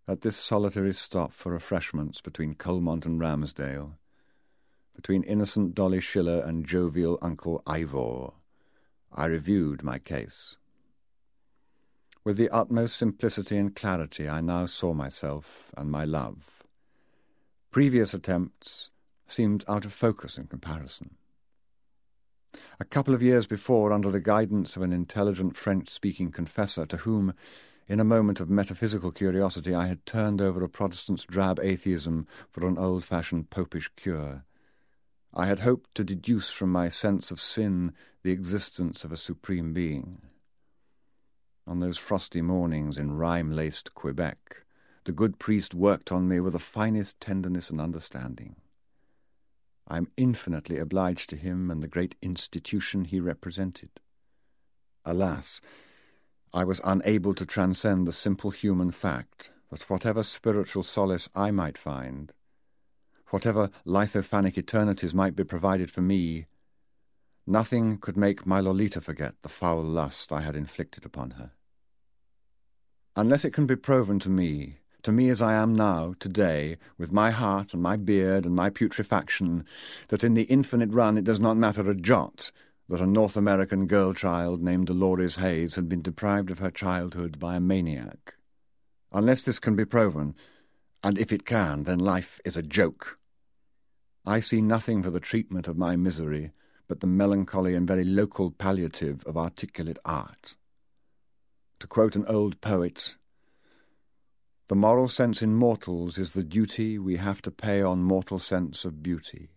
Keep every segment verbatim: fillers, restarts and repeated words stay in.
At this solitary stop for refreshments between Colmont and Ramsdale, between innocent Dolly Schiller and jovial Uncle Ivor, I reviewed my case. With the utmost simplicity and clarity I now saw myself and my love. Previous attempts seemed out of focus in comparison. A couple of years before, under the guidance of an intelligent French-speaking confessor to whom, in a moment of metaphysical curiosity, I had turned over a Protestant's drab atheism for an old-fashioned popish cure, I had hoped to deduce from my sense of sin the existence of a supreme being. On those frosty mornings in rime-laced Quebec, the good priest worked on me with the finest tenderness and understanding. I am infinitely obliged to him and the great institution he represented. Alas, I was unable to transcend the simple human fact that whatever spiritual solace I might find, whatever lithophanic eternities might be provided for me, nothing could make my Lolita forget the foul lust I had inflicted upon her. Unless it can be proven to me, to me as I am now, today, with my heart and my beard and my putrefaction, that in the infinite run it does not matter a jot that a North American girl-child named Dolores Hayes had been deprived of her childhood by a maniac. Unless this can be proven, and if it can, then life is a joke. I see nothing for the treatment of my misery but the melancholy and very local palliative of articulate art. To quote an old poet, "The moral sense in mortals is the duty we have to pay on mortal sense of beauty."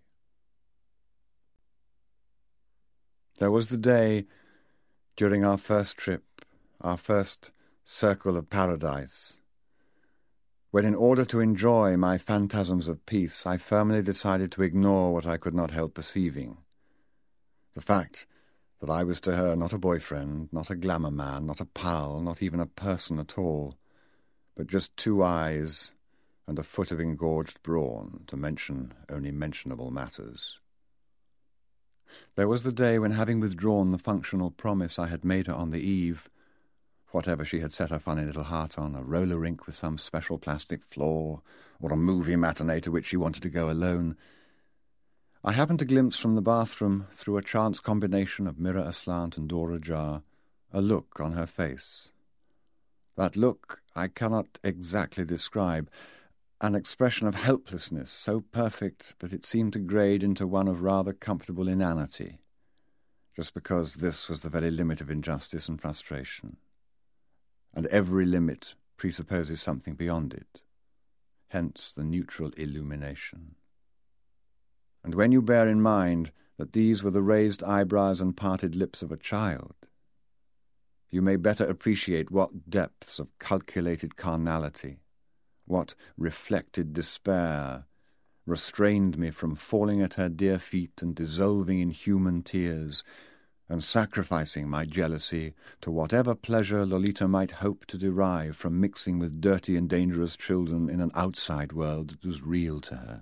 There was the day during our first trip, our first circle of paradise, when in order to enjoy my phantasms of peace, I firmly decided to ignore what I could not help perceiving. The fact that I was to her not a boyfriend, not a glamour man, not a pal, not even a person at all, but just two eyes and a foot of engorged brawn, to mention only mentionable matters. There was the day when, having withdrawn the functional promise I had made her on the eve, whatever she had set her funny little heart on, a roller rink with some special plastic floor, or a movie matinee to which she wanted to go alone, I happened to glimpse from the bathroom, through a chance combination of mirror aslant and door ajar, a look on her face. That look I cannot exactly describe, an expression of helplessness so perfect that it seemed to grade into one of rather comfortable inanity, just because this was the very limit of injustice and frustration. And every limit presupposes something beyond it, hence the neutral illumination. And when you bear in mind that these were the raised eyebrows and parted lips of a child, you may better appreciate what depths of calculated carnality, what reflected despair restrained me from falling at her dear feet and dissolving in human tears, and sacrificing my jealousy to whatever pleasure Lolita might hope to derive from mixing with dirty and dangerous children in an outside world that was real to her.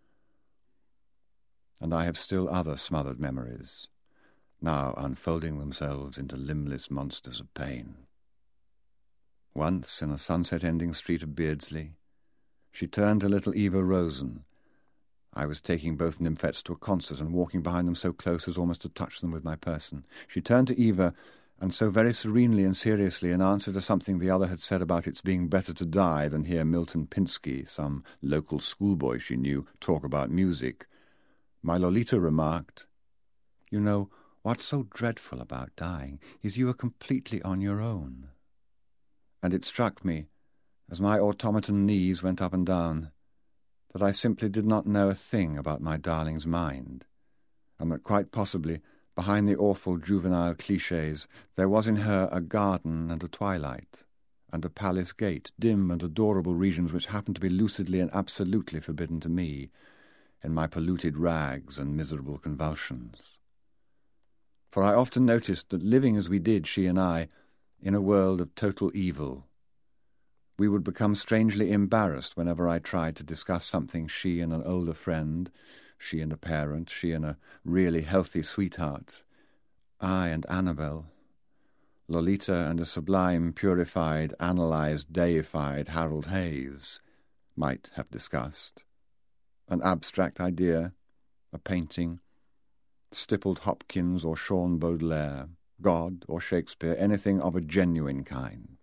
And I have still other smothered memories, now unfolding themselves into limbless monsters of pain. Once, in a sunset-ending street of Beardsley, she turned to little Eva Rosen. I was taking both nymphets to a concert and walking behind them so close as almost to touch them with my person. She turned to Eva, and so very serenely and seriously, in answer to something the other had said about its being better to die than hear Milton Pinsky, some local schoolboy she knew, talk about music, my Lolita remarked, "You know, what's so dreadful about dying is you are completely on your own." And it struck me, as my automaton knees went up and down, that I simply did not know a thing about my darling's mind, and that quite possibly, behind the awful juvenile clichés, there was in her a garden and a twilight, and a palace gate, dim and adorable regions which happened to be lucidly and absolutely forbidden to me, in my polluted rags and miserable convulsions. For I often noticed that, living as we did, she and I, in a world of total evil, we would become strangely embarrassed whenever I tried to discuss something she and an older friend, she and a parent, she and a really healthy sweetheart, I and Annabel, Lolita and a sublime, purified, analysed, deified Harold Hayes might have discussed. An abstract idea, a painting, stippled Hopkins or Sean Baudelaire, God or Shakespeare, anything of a genuine kind.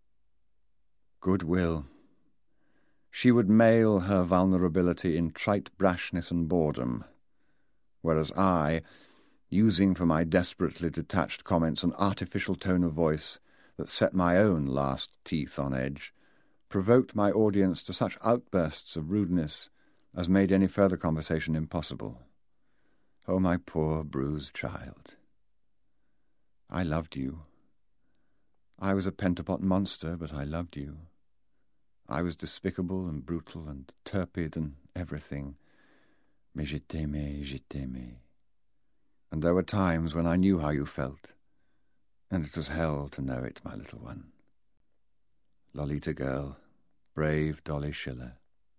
Goodwill. She would mail her vulnerability in trite brashness and boredom, whereas I, using for my desperately detached comments an artificial tone of voice that set my own last teeth on edge, provoked my audience to such outbursts of rudeness as made any further conversation impossible. Oh, my poor bruised child. I loved you. I was a pentapot monster, but I loved you. I was despicable and brutal and turpid and everything. Mais je t'aimais, je t'aimais. And there were times when I knew how you felt, and it was hell to know it, my little one. Lolita girl, brave Dolly Schiller.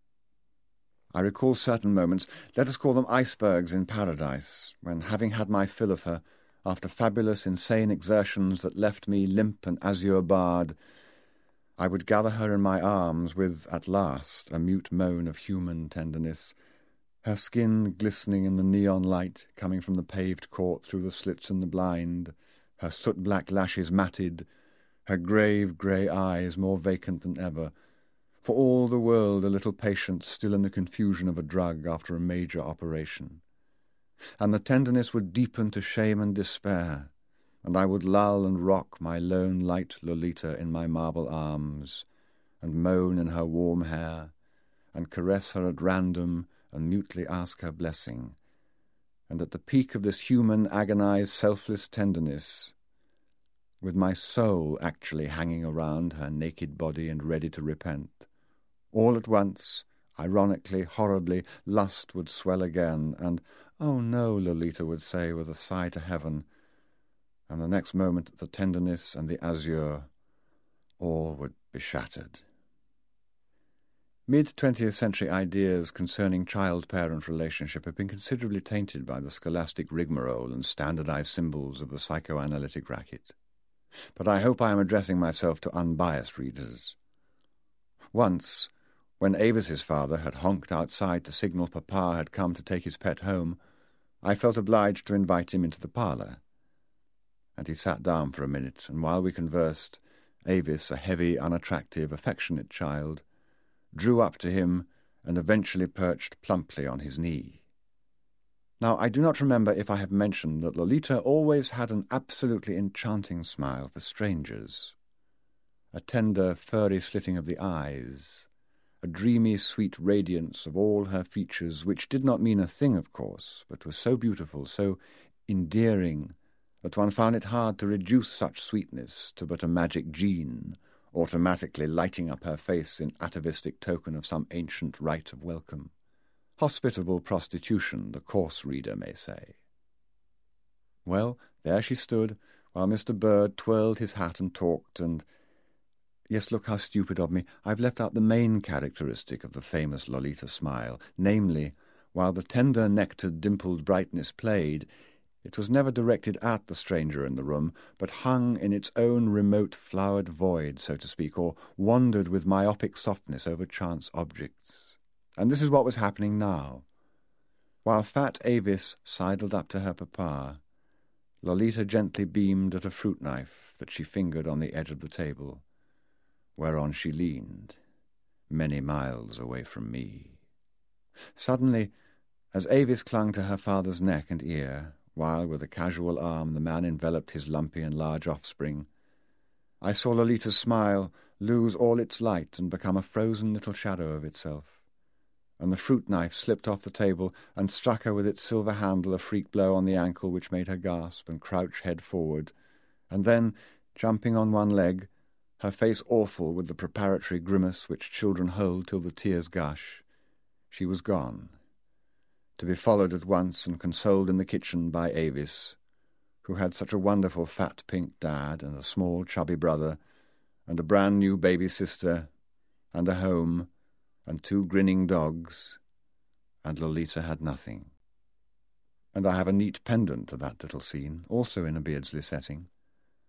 I recall certain moments, let us call them icebergs in paradise, when, having had my fill of her, after fabulous, insane exertions that left me limp and azure-barred, I would gather her in my arms with, at last, a mute moan of human tenderness, her skin glistening in the neon light coming from the paved court through the slits in the blind, her soot-black lashes matted, her grave grey eyes more vacant than ever, for all the world a little patient still in the confusion of a drug after a major operation. And the tenderness would deepen to shame and despair, and I would lull and rock my lone light Lolita in my marble arms, and moan in her warm hair, and caress her at random, and mutely ask her blessing. And at the peak of this human, agonized, selfless tenderness, with my soul actually hanging around her naked body and ready to repent, all at once, ironically, horribly, lust would swell again, and, "Oh no," Lolita would say with a sigh to heaven, and the next moment the tenderness and the azure, all would be shattered. Mid-twentieth century ideas concerning child-parent relationship have been considerably tainted by the scholastic rigmarole and standardized symbols of the psychoanalytic racket. But I hope I am addressing myself to unbiased readers. Once, when Avis's father had honked outside to signal Papa had come to take his pet home, I felt obliged to invite him into the parlour. And he sat down for a minute, and while we conversed, Avis, a heavy, unattractive, affectionate child, drew up to him and eventually perched plumply on his knee. Now, I do not remember if I have mentioned that Lolita always had an absolutely enchanting smile for strangers, a tender, furry slitting of the eyes, a dreamy, sweet radiance of all her features, which did not mean a thing, of course, but was so beautiful, so endearing, that one found it hard to reduce such sweetness to but a magic gene, automatically lighting up her face in atavistic token of some ancient rite of welcome. Hospitable prostitution, the coarse reader may say. Well, there she stood, while Mister Bird twirled his hat and talked, and... Yes, look how stupid of me. I've left out the main characteristic of the famous Lolita smile, namely, while the tender, nectared, dimpled brightness played, it was never directed at the stranger in the room, but hung in its own remote flowered void, so to speak, or wandered with myopic softness over chance objects. And this is what was happening now. While fat Avis sidled up to her papa, Lolita gently beamed at a fruit knife that she fingered on the edge of the table, whereon she leaned, many miles away from me. Suddenly, as Avis clung to her father's neck and ear, while with a casual arm the man enveloped his lumpy and large offspring, I saw Lolita's smile lose all its light and become a frozen little shadow of itself, and the fruit knife slipped off the table and struck her with its silver handle a freak blow on the ankle which made her gasp and crouch head forward, and then, jumping on one leg, her face awful with the preparatory grimace which children hold till the tears gush, she was gone, to be followed at once and consoled in the kitchen by Avis, who had such a wonderful fat pink dad and a small chubby brother and a brand new baby sister and a home and two grinning dogs, and Lolita had nothing. And I have a neat pendant to that little scene, also in a Beardsley setting.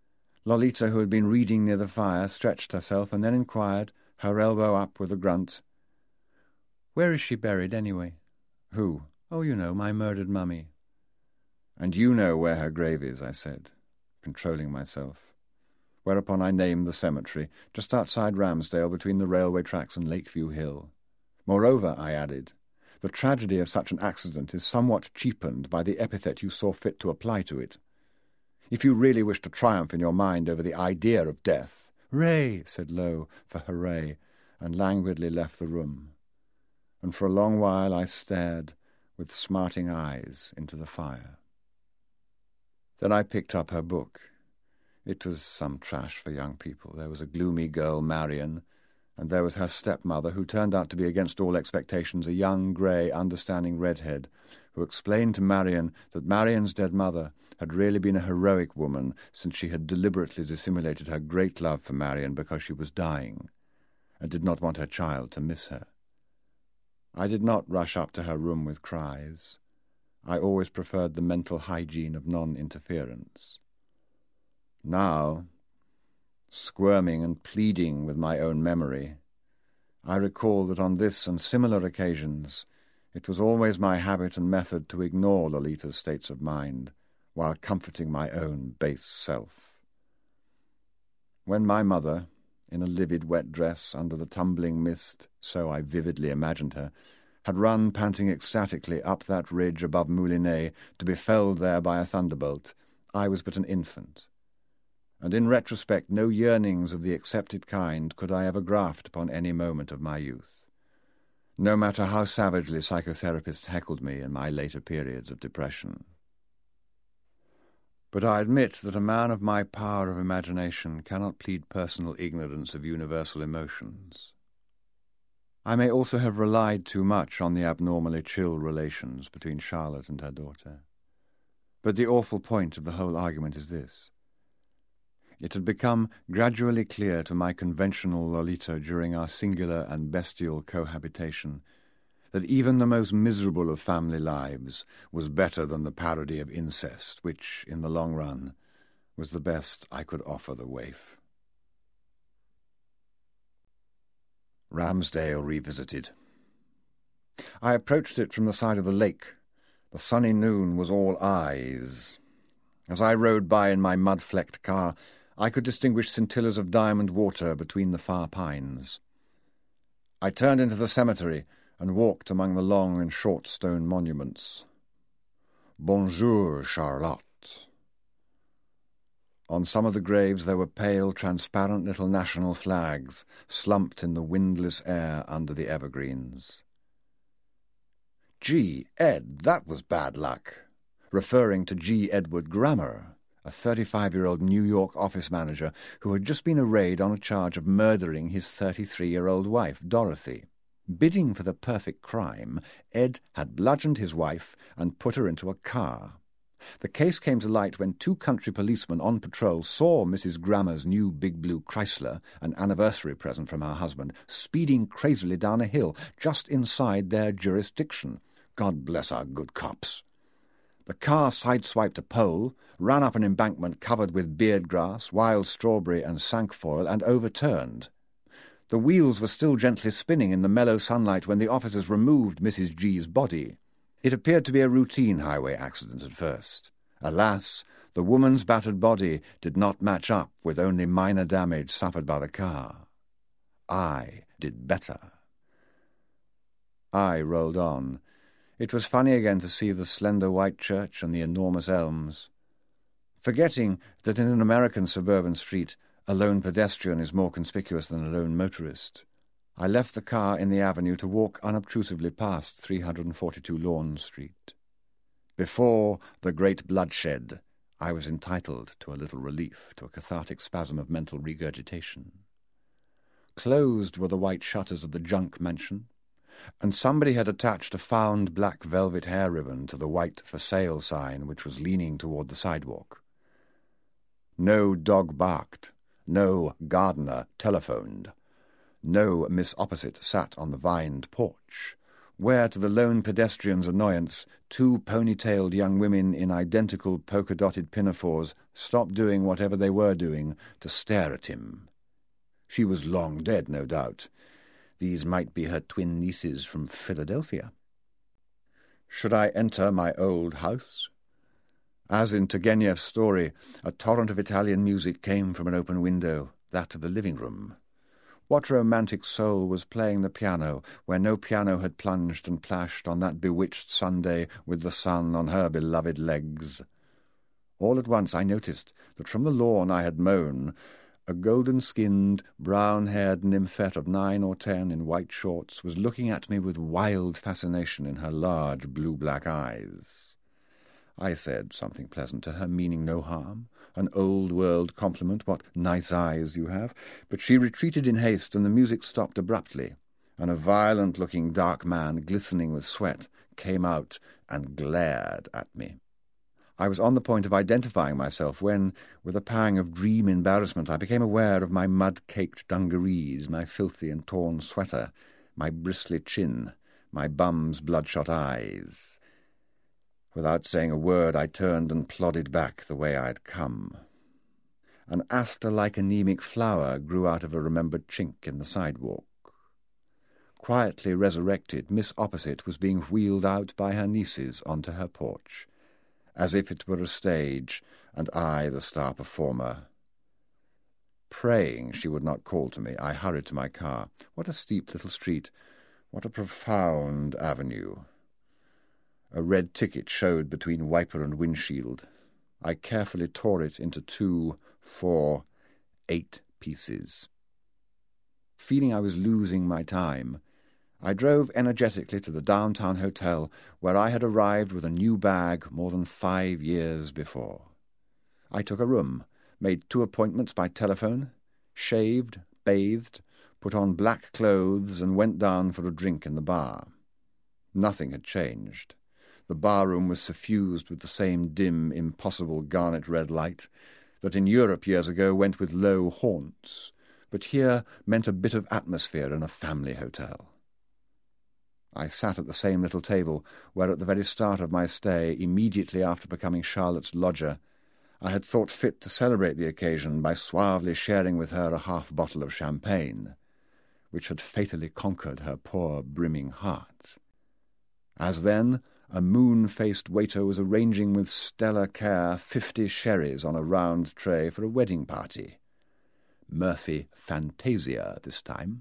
Lolita, who had been reading near the fire, stretched herself and then inquired, her elbow up with a grunt, "Where is she buried, anyway?" "Who?" "Oh, you know, my murdered mummy." "And you know where her grave is," I said, controlling myself. Whereupon I named the cemetery, just outside Ramsdale between the railway tracks and Lakeview Hill. "Moreover," I added, "the tragedy of such an accident is somewhat cheapened by the epithet you saw fit to apply to it. If you really wish to triumph in your mind over the idea of death—" "Hooray!" said Lowe for hooray, and languidly left the room. And for a long while I stared with smarting eyes into the fire. Then I picked up her book. It was some trash for young people. There was a gloomy girl, Marion, and there was her stepmother, who turned out to be against all expectations a young, grey, understanding redhead, who explained to Marion that Marion's dead mother had really been a heroic woman, since she had deliberately dissimulated her great love for Marion because she was dying, and did not want her child to miss her. I did not rush up to her room with cries. I always preferred the mental hygiene of non-interference. Now, squirming and pleading with my own memory, I recall that on this and similar occasions it was always my habit and method to ignore Lolita's states of mind while comforting my own base self. When my mother, in a livid wet dress under the tumbling mist, so I vividly imagined her, had run panting ecstatically up that ridge above Moulinet to be felled there by a thunderbolt, I was but an infant. And in retrospect no yearnings of the accepted kind could I ever graft upon any moment of my youth, no matter how savagely psychotherapists heckled me in my later periods of depression. But I admit that a man of my power of imagination cannot plead personal ignorance of universal emotions. I may also have relied too much on the abnormally chill relations between Charlotte and her daughter. But the awful point of the whole argument is this. It had become gradually clear to my conventional Lolita during our singular and bestial cohabitation that even the most miserable of family lives was better than the parody of incest, which, in the long run, was the best I could offer the waif. Ramsdale Revisited. I approached it from the side of the lake. The sunny noon was all eyes. As I rode by in my mud-flecked car, I could distinguish scintillas of diamond water between the far pines. I turned into the cemetery and walked among the long and short stone monuments. Bonjour, Charlotte. On some of the graves there were pale, transparent little national flags, slumped in the windless air under the evergreens. Gee, Ed, that was bad luck, referring to G. Edward Grammer, a thirty-five-year-old New York office manager who had just been arraigned on a charge of murdering his thirty-three-year-old wife, Dorothy. Bidding for the perfect crime, Ed had bludgeoned his wife and put her into a car. The case came to light when two country policemen on patrol saw Missus Grammer's new big blue Chrysler, an anniversary present from her husband, speeding crazily down a hill just inside their jurisdiction. God bless our good cops. The car sideswiped a pole, ran up an embankment covered with beard grass, wild strawberry and cinquefoil, and overturned. The wheels were still gently spinning in the mellow sunlight when the officers removed Missus G's body. It appeared to be a routine highway accident at first. Alas, the woman's battered body did not match up with only minor damage suffered by the car. I did better. I rolled on. It was funny again to see the slender white church and the enormous elms. Forgetting that in an American suburban street a lone pedestrian is more conspicuous than a lone motorist, I left the car in the avenue to walk unobtrusively past three forty-two Lawn Street. Before the great bloodshed, I was entitled to a little relief, to a cathartic spasm of mental regurgitation. Closed were the white shutters of the junk mansion, and somebody had attached a found black velvet hair ribbon to the white for sale sign which was leaning toward the sidewalk. No dog barked. No gardener telephoned. No Miss Opposite sat on the vined porch. where, to the lone pedestrian's annoyance, two pony-tailed young women in identical polka-dotted pinafores stopped doing whatever they were doing to stare at him. She was long dead, no doubt. These might be her twin nieces from Philadelphia. Should I enter my old house? As in Turgenev's story, a torrent of Italian music came from an open window, that of the living room. What romantic soul was playing the piano where no piano had plunged and plashed on that bewitched Sunday with the sun on her beloved legs? All at once I noticed that from the lawn I had mown, a golden-skinned, brown-haired nymphette of nine or ten in white shorts was looking at me with wild fascination in her large blue-black eyes. I said something pleasant to her, meaning no harm, an old-world compliment, what nice eyes you have, but she retreated in haste, and the music stopped abruptly, and a violent-looking dark man, glistening with sweat, came out and glared at me. I was on the point of identifying myself when, with a pang of dream embarrassment, I became aware of my mud-caked dungarees, my filthy and torn sweater, my bristly chin, my bum's bloodshot eyes. Without saying a word, I turned and plodded back the way I had come. An aster-like anemic flower grew out of a remembered chink in the sidewalk. Quietly resurrected, Miss Opposite was being wheeled out by her nieces onto her porch, as if it were a stage, and I the star performer. Praying she would not call to me, I hurried to my car. What a steep little street! What a profound avenue! A red ticket showed between wiper and windshield. I carefully tore it into two, four, eight pieces. Feeling I was losing my time, I drove energetically to the downtown hotel where I had arrived with a new bag more than five years before. I took a room, made two appointments by telephone, shaved, bathed, put on black clothes, and went down for a drink in the bar. Nothing had changed. The bar-room was suffused with the same dim, impossible garnet-red light that in Europe years ago went with low haunts, but here meant a bit of atmosphere in a family hotel. I sat at the same little table where at the very start of my stay, immediately after becoming Charlotte's lodger, I had thought fit to celebrate the occasion by suavely sharing with her a half bottle of champagne, which had fatally conquered her poor brimming heart. As then, a moon-faced waiter was arranging with stellar care fifty sherries on a round tray for a wedding party. Murphy Fantasia this time.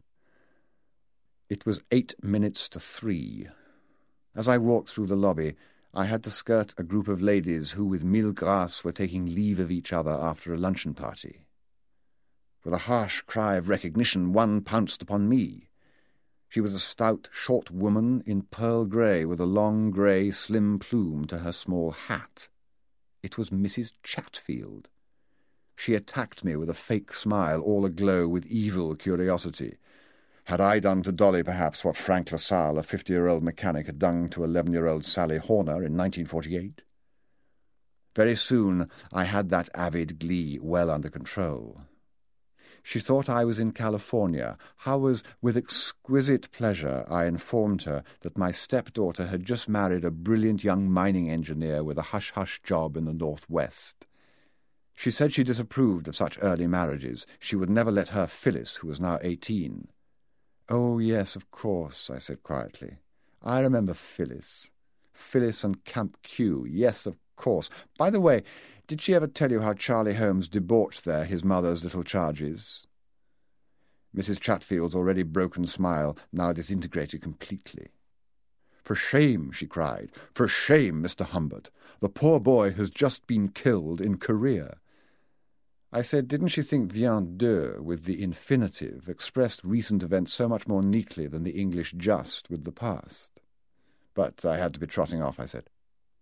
It was eight minutes to three. As I walked through the lobby, I had to skirt a group of ladies who with mille grâces were taking leave of each other after a luncheon party. With a harsh cry of recognition, one pounced upon me. She was a stout, short woman in pearl grey with a long grey, slim plume to her small hat. It was Missus Chatfield. She attacked me with a fake smile, all aglow with evil curiosity. Had I done to Dolly, perhaps, what Frank LaSalle, a fifty-year-old mechanic, had done to eleven-year-old Sally Horner in nineteen forty-eight? Very soon I had that avid glee well under control. She thought I was in California. How was, with exquisite pleasure, I informed her that my stepdaughter had just married a brilliant young mining engineer with a hush-hush job in the Northwest. She said she disapproved of such early marriages. She would never let her Phyllis, who was now eighteen. "Oh, yes, of course," I said quietly. "I remember Phyllis. Phyllis and Camp Q. Yes, of course. By the way, did she ever tell you how Charlie Holmes debauched there his mother's little charges?" Missus Chatfield's already broken smile now disintegrated completely. "For shame," she cried. "For shame, Mister Humbert. The poor boy has just been killed in Korea." I said, didn't she think vient de, with the infinitive, expressed recent events so much more neatly than the English just with the past? But I had to be trotting off, I said.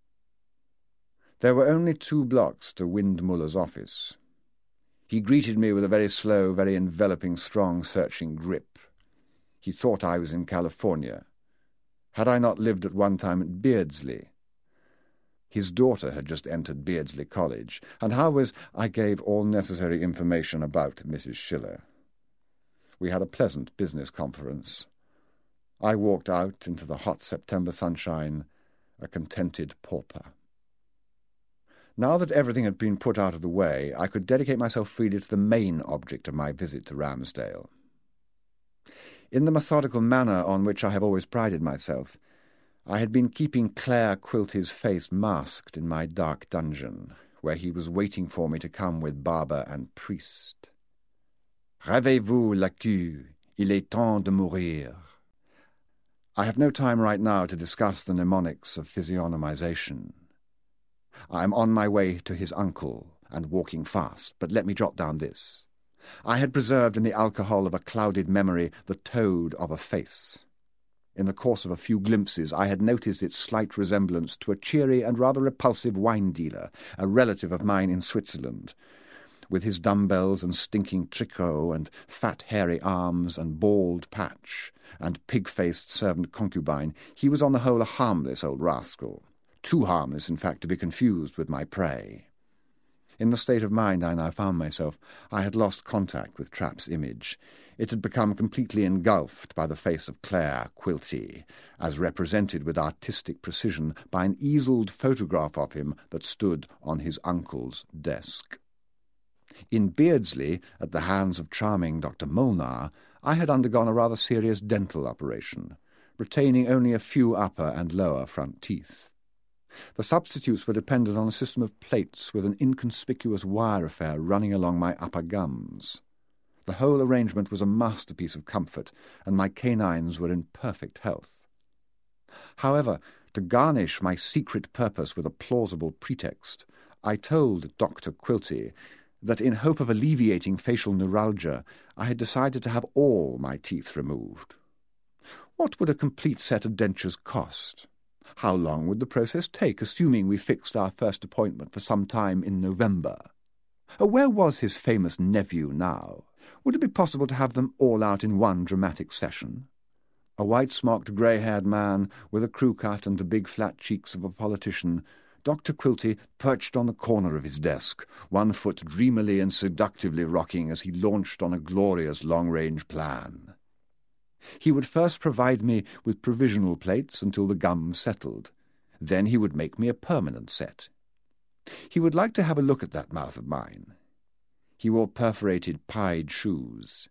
There were only two blocks to Windmuller's office. He greeted me with a very slow, very enveloping, strong, searching grip. He thought I was in California. Had I not lived at one time at Beardsley? His daughter had just entered Beardsley College, and how was... I gave all necessary information about Missus Schiller. We had a pleasant business conference. I walked out into the hot September sunshine, a contented pauper. Now that everything had been put out of the way, I could dedicate myself freely to the main object of my visit to Ramsdale. In the methodical manner on which I have always prided myself, I had been keeping Claire Quilty's face masked in my dark dungeon, where he was waiting for me to come with barber and priest. Réveillez-vous, la queue, il est temps de mourir. I have no time right now to discuss the mnemonics of physiognomization. I am on my way to his uncle, and walking fast, but let me jot down this. I had preserved in the alcohol of a clouded memory the toad of a face. In the course of a few glimpses I had noticed its slight resemblance to a cheery and rather repulsive wine-dealer, a relative of mine in Switzerland. With his dumbbells and stinking tricot and fat hairy arms and bald patch and pig-faced servant concubine, he was on the whole a harmless old rascal. Too harmless, in fact, to be confused with my prey. In the state of mind I now found myself, I had lost contact with Trapp's image. It had become completely engulfed by the face of Claire Quilty, as represented with artistic precision by an easeled photograph of him that stood on his uncle's desk. In Beardsley, at the hands of charming Doctor Molnar, I had undergone a rather serious dental operation, retaining only a few upper and lower front teeth. The substitutes were dependent on a system of plates with an inconspicuous wire affair running along my upper gums. The whole arrangement was a masterpiece of comfort, and my canines were in perfect health. However, to garnish my secret purpose with a plausible pretext, I told Doctor Quilty that in hope of alleviating facial neuralgia, I had decided to have all my teeth removed. What would a complete set of dentures cost? How long would the process take, assuming we fixed our first appointment for some time in November? Where was his famous nephew now? Would it be possible to have them all out in one dramatic session? A white-smocked, grey-haired man, with a crew-cut and the big flat cheeks of a politician, Doctor Quilty perched on the corner of his desk, one foot dreamily and seductively rocking as he launched on a glorious long-range plan. He would first provide me with provisional plates until the gum settled. Then he would make me a permanent set. He would like to have a look at that mouth of mine. He wore perforated pied shoes.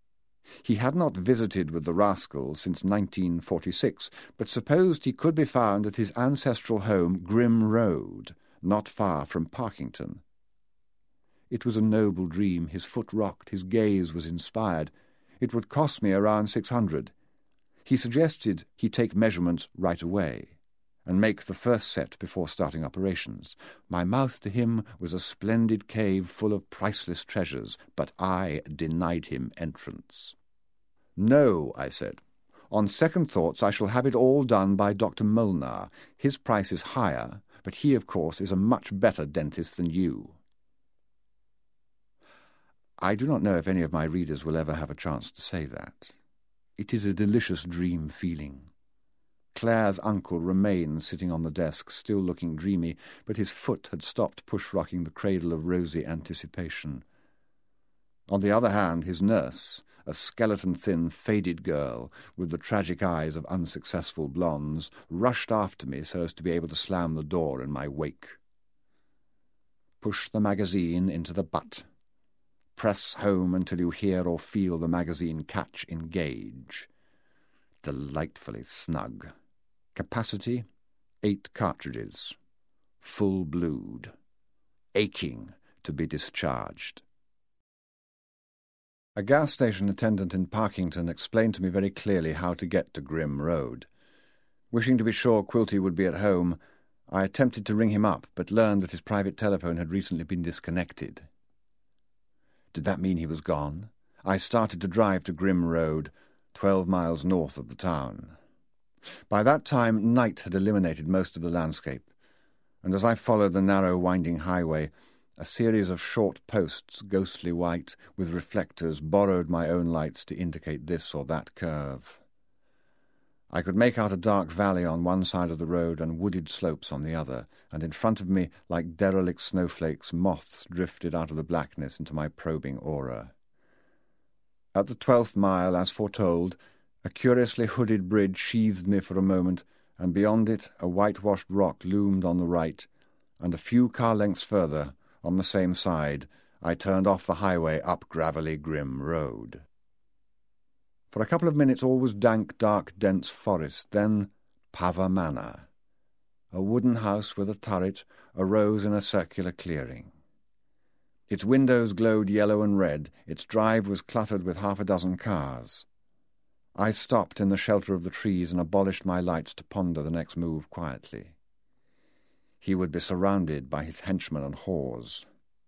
He had not visited with the rascal since nineteen forty-six, but supposed he could be found at his ancestral home, Grim Road, not far from Parkington. It was a noble dream. His foot rocked, his gaze was inspired. It would cost me around six hundred. He suggested he take measurements right away and make the first set before starting operations. My mouth to him was a splendid cave full of priceless treasures, but I denied him entrance. "No," I said. "On second thoughts I shall have it all done by Doctor Molnar. His price is higher, but he, of course, is a much better dentist than you." I do not know if any of my readers will ever have a chance to say that. It is a delicious dream feeling. Claire's uncle remained sitting on the desk, still looking dreamy, but his foot had stopped push-rocking the cradle of rosy anticipation. On the other hand, his nurse, a skeleton-thin, faded girl with the tragic eyes of unsuccessful blondes, rushed after me so as to be able to slam the door in my wake. Push the magazine into the butt. Press home until you hear or feel the magazine catch engage. Delightfully snug. Capacity, eight cartridges. Full blued. Aching to be discharged. A gas station attendant in Parkington explained to me very clearly how to get to Grim Road. Wishing to be sure Quilty would be at home, I attempted to ring him up, but learned that his private telephone had recently been disconnected. Did that mean he was gone? I started to drive to Grim Road, twelve miles north of the town. By that time, night had eliminated most of the landscape, and as I followed the narrow, winding highway, a series of short posts, ghostly white, with reflectors, borrowed my own lights to indicate this or that curve. I could make out a dark valley on one side of the road and wooded slopes on the other, and in front of me, like derelict snowflakes, moths drifted out of the blackness into my probing aura. At the twelfth mile, as foretold, A curiously hooded bridge sheathed me for a moment, and beyond it a whitewashed rock loomed on the right, and a few car lengths further, on the same side, I turned off the highway up gravelly Grim Road. For a couple of minutes all was dank, dark, dense forest, then Pava Manor. A wooden house with a turret arose in a circular clearing. Its windows glowed yellow and red, its drive was cluttered with half a dozen cars. I stopped in the shelter of the trees and abolished my lights to ponder the next move quietly. He would be surrounded by his henchmen and whores.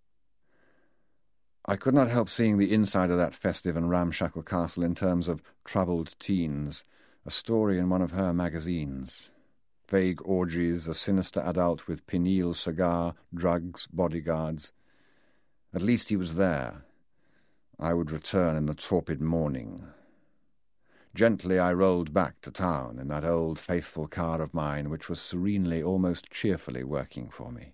I could not help seeing the inside of that festive and ramshackle castle in terms of troubled teens, a story in one of her magazines. Vague orgies, a sinister adult with pineal cigar, drugs, bodyguards. At least he was there. I would return in the torpid morning. Gently I rolled back to town in that old faithful car of mine which was serenely, almost cheerfully working for me.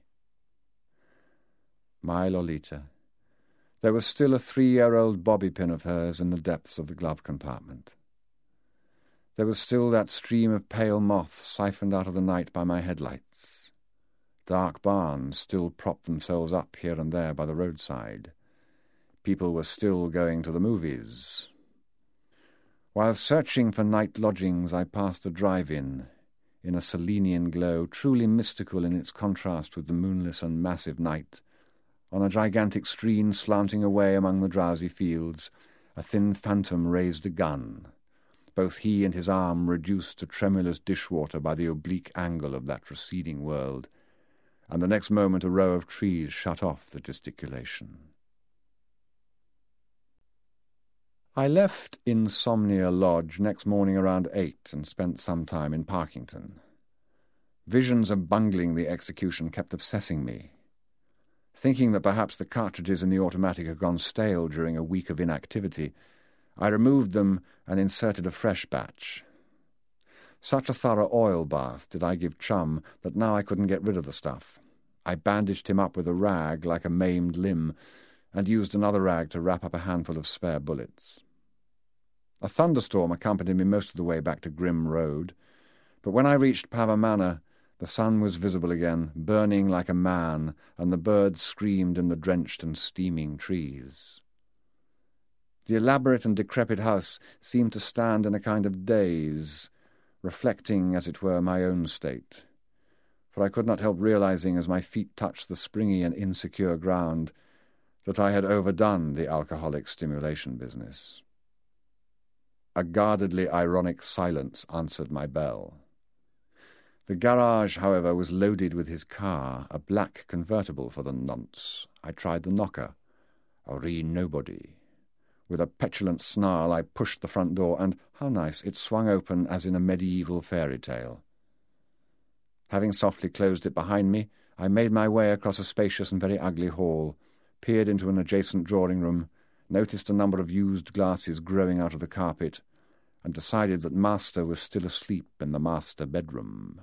My Lolita. There was still a three-year-old bobby pin of hers in the depths of the glove compartment. There was still that stream of pale moths siphoned out of the night by my headlights. Dark barns still propped themselves up here and there by the roadside. People were still going to the movies. While searching for night lodgings, I passed a drive-in, in a Selenian glow, truly mystical in its contrast with the moonless and massive night. On a gigantic screen slanting away among the drowsy fields, a thin phantom raised a gun, both he and his arm reduced to tremulous dishwater by the oblique angle of that receding world, and the next moment a row of trees shut off the gesticulation. I left Insomnia Lodge next morning around eight and spent some time in Parkington. Visions of bungling the execution kept obsessing me. Thinking that perhaps the cartridges in the automatic had gone stale during a week of inactivity, I removed them and inserted a fresh batch. Such a thorough oil bath did I give Chum that now I couldn't get rid of the stuff. I bandaged him up with a rag like a maimed limb and used another rag to wrap up a handful of spare bullets. A thunderstorm accompanied me most of the way back to Grim Road, but when I reached Pava Manor, the sun was visible again, burning like a man, and the birds screamed in the drenched and steaming trees. The elaborate and decrepit house seemed to stand in a kind of daze, reflecting, as it were, my own state, for I could not help realizing as my feet touched the springy and insecure ground that I had overdone the alcoholic stimulation business. A guardedly ironic silence answered my bell. The garage, however, was loaded with his car, a black convertible for the nonce. I tried the knocker. A wee nobody. With a petulant snarl I pushed the front door, and, how nice, it swung open as in a medieval fairy tale. Having softly closed it behind me, I made my way across a spacious and very ugly hall, peered into an adjacent drawing-room, noticed a number of used glasses growing out of the carpet, and decided that Master was still asleep in the master bedroom.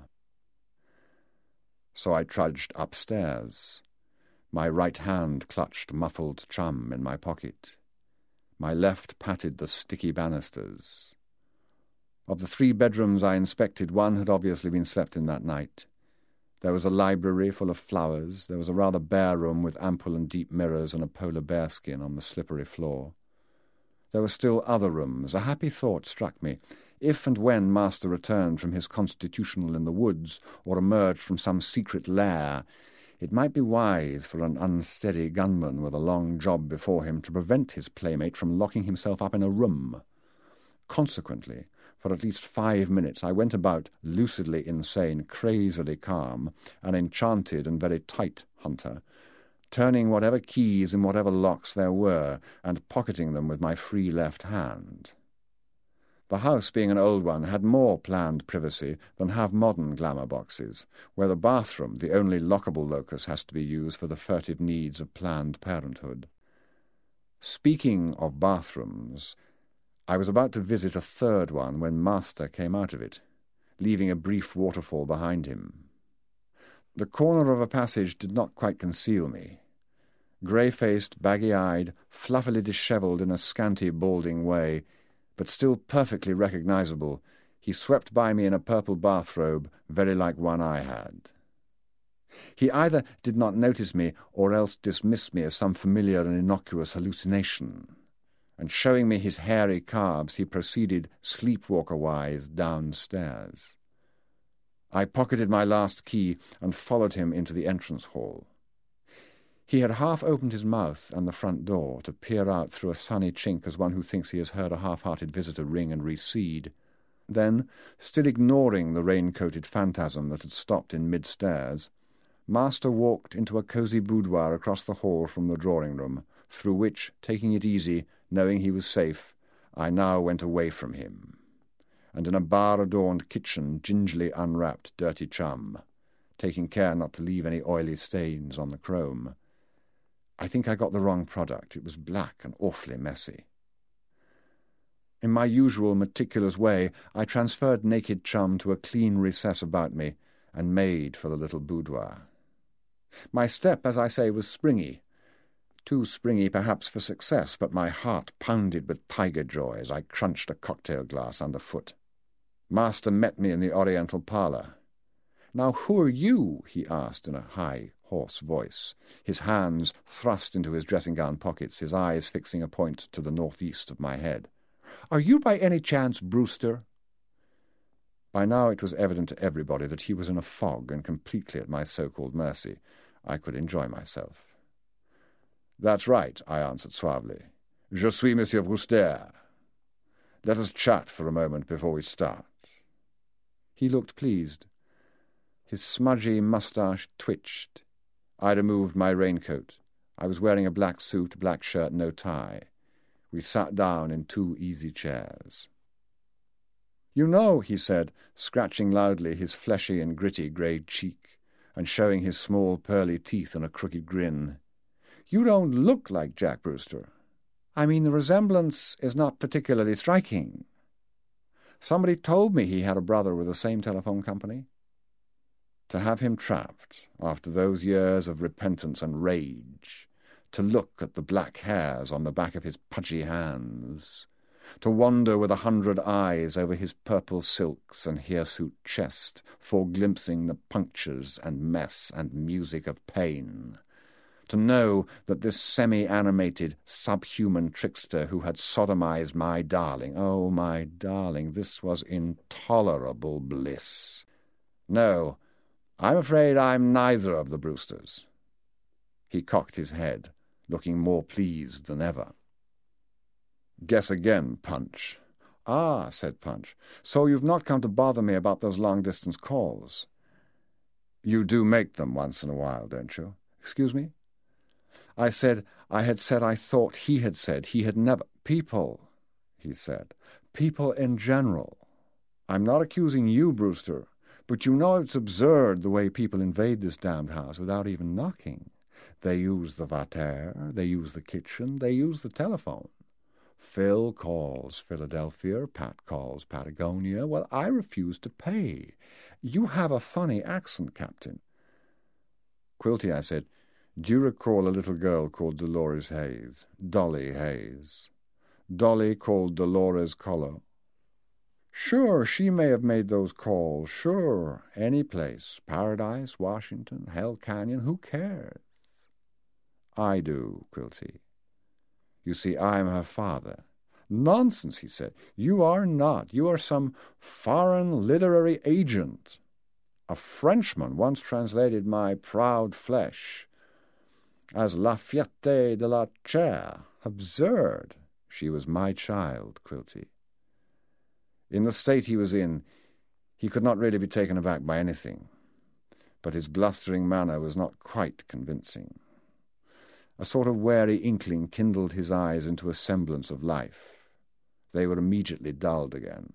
So I trudged upstairs. My right hand clutched muffled Chum in my pocket. My left patted the sticky banisters. Of the three bedrooms I inspected, one had obviously been slept in that night. There was a library full of flowers. There was a rather bare room with ample and deep mirrors and a polar bear skin on the slippery floor. There were still other rooms. A happy thought struck me. If and when Master returned from his constitutional in the woods or emerged from some secret lair, it might be wise for an unsteady gunman with a long job before him to prevent his playmate from locking himself up in a room. Consequently, for at least five minutes I went about, lucidly insane, crazily calm, an enchanted and very tight hunter, turning whatever keys in whatever locks there were, and pocketing them with my free left hand. The house, being an old one, had more planned privacy than have modern glamour boxes, where the bathroom, the only lockable locus, has to be used for the furtive needs of Planned Parenthood. Speaking of bathrooms, I was about to visit a third one when Master came out of it, leaving a brief waterfall behind him. The corner of a passage did not quite conceal me. Grey-faced, baggy-eyed, fluffily dishevelled in a scanty, balding way, but still perfectly recognizable, he swept by me in a purple bathrobe, very like one I had. He either did not notice me or else dismissed me as some familiar and innocuous hallucination, and showing me his hairy calves, he proceeded sleepwalker-wise downstairs. I pocketed my last key and followed him into the entrance hall. He had half opened his mouth and the front door to peer out through a sunny chink as one who thinks he has heard a half-hearted visitor ring and recede. Then, still ignoring the rain-coated phantasm that had stopped in mid-stairs, Master walked into a cosy boudoir across the hall from the drawing-room, through which, taking it easy, knowing he was safe, I now went away from him, and in a bar-adorned kitchen gingerly unwrapped dirty chum, taking care not to leave any oily stains on the chrome. I think I got the wrong product. It was black and awfully messy. In my usual meticulous way, I transferred naked chum to a clean recess about me and made for the little boudoir. My step, as I say, was springy. Too springy, perhaps, for success, but my heart pounded with tiger joy as I crunched a cocktail glass underfoot. Master met me in the Oriental parlour. "Now, who are you?" he asked in a high, hoarse voice, his hands thrust into his dressing-gown pockets, his eyes fixing a point to the northeast of my head. "Are you by any chance Brewster?" By now it was evident to everybody that he was in a fog and completely at my so-called mercy. I could enjoy myself. "That's right," I answered suavely. "Je suis Monsieur Brewster. Let us chat for a moment before we start." He looked pleased. His smudgy moustache twitched. I removed my raincoat. I was wearing a black suit, black shirt, no tie. We sat down in two easy chairs. "You know," he said, scratching loudly his fleshy and gritty grey cheek, and showing his small pearly teeth in a crooked grin, "you don't look like Jack Brewster. I mean, the resemblance is not particularly striking. Somebody told me he had a brother with the same telephone company." To have him trapped, after those years of repentance and rage, to look at the black hairs on the back of his pudgy hands, to wander with a hundred eyes over his purple silks and hirsute chest, foreglimpsing the punctures and mess and music of pain, to know that this semi-animated, subhuman trickster who had sodomized my darling, oh, my darling, this was intolerable bliss. No, I'm afraid I'm neither of the Brewsters. He cocked his head, looking more pleased than ever. "Guess again, Punch." "Ah," said Punch, "so you've not come to bother me about those long-distance calls." "You do make them once in a while, don't you?" "Excuse me?" I said I had said I thought he had said he had never... "People," he said. "People in general. I'm not accusing you, Brewster, but you know it's absurd the way people invade this damned house without even knocking. They use the water, they use the kitchen, they use the telephone. Phil calls Philadelphia, Pat calls Patagonia. Well, I refuse to pay. You have a funny accent, Captain." "Quilty," I said, "do you recall a little girl called Dolores Hayes? Dolly Hayes. Dolly called Dolores Collar." "Sure, she may have made those calls. Sure, any place. Paradise, Washington, Hell Canyon, who cares?" "I do, Quilty. You see, I'm her father." "Nonsense," he said. "You are not. You are some foreign literary agent. A Frenchman once translated my proud flesh as La Fierté de la Chair. Absurd. She was my child, Quilty." In the state he was in, he could not really be taken aback by anything, but his blustering manner was not quite convincing. A sort of wary inkling kindled his eyes into a semblance of life. They were immediately dulled again.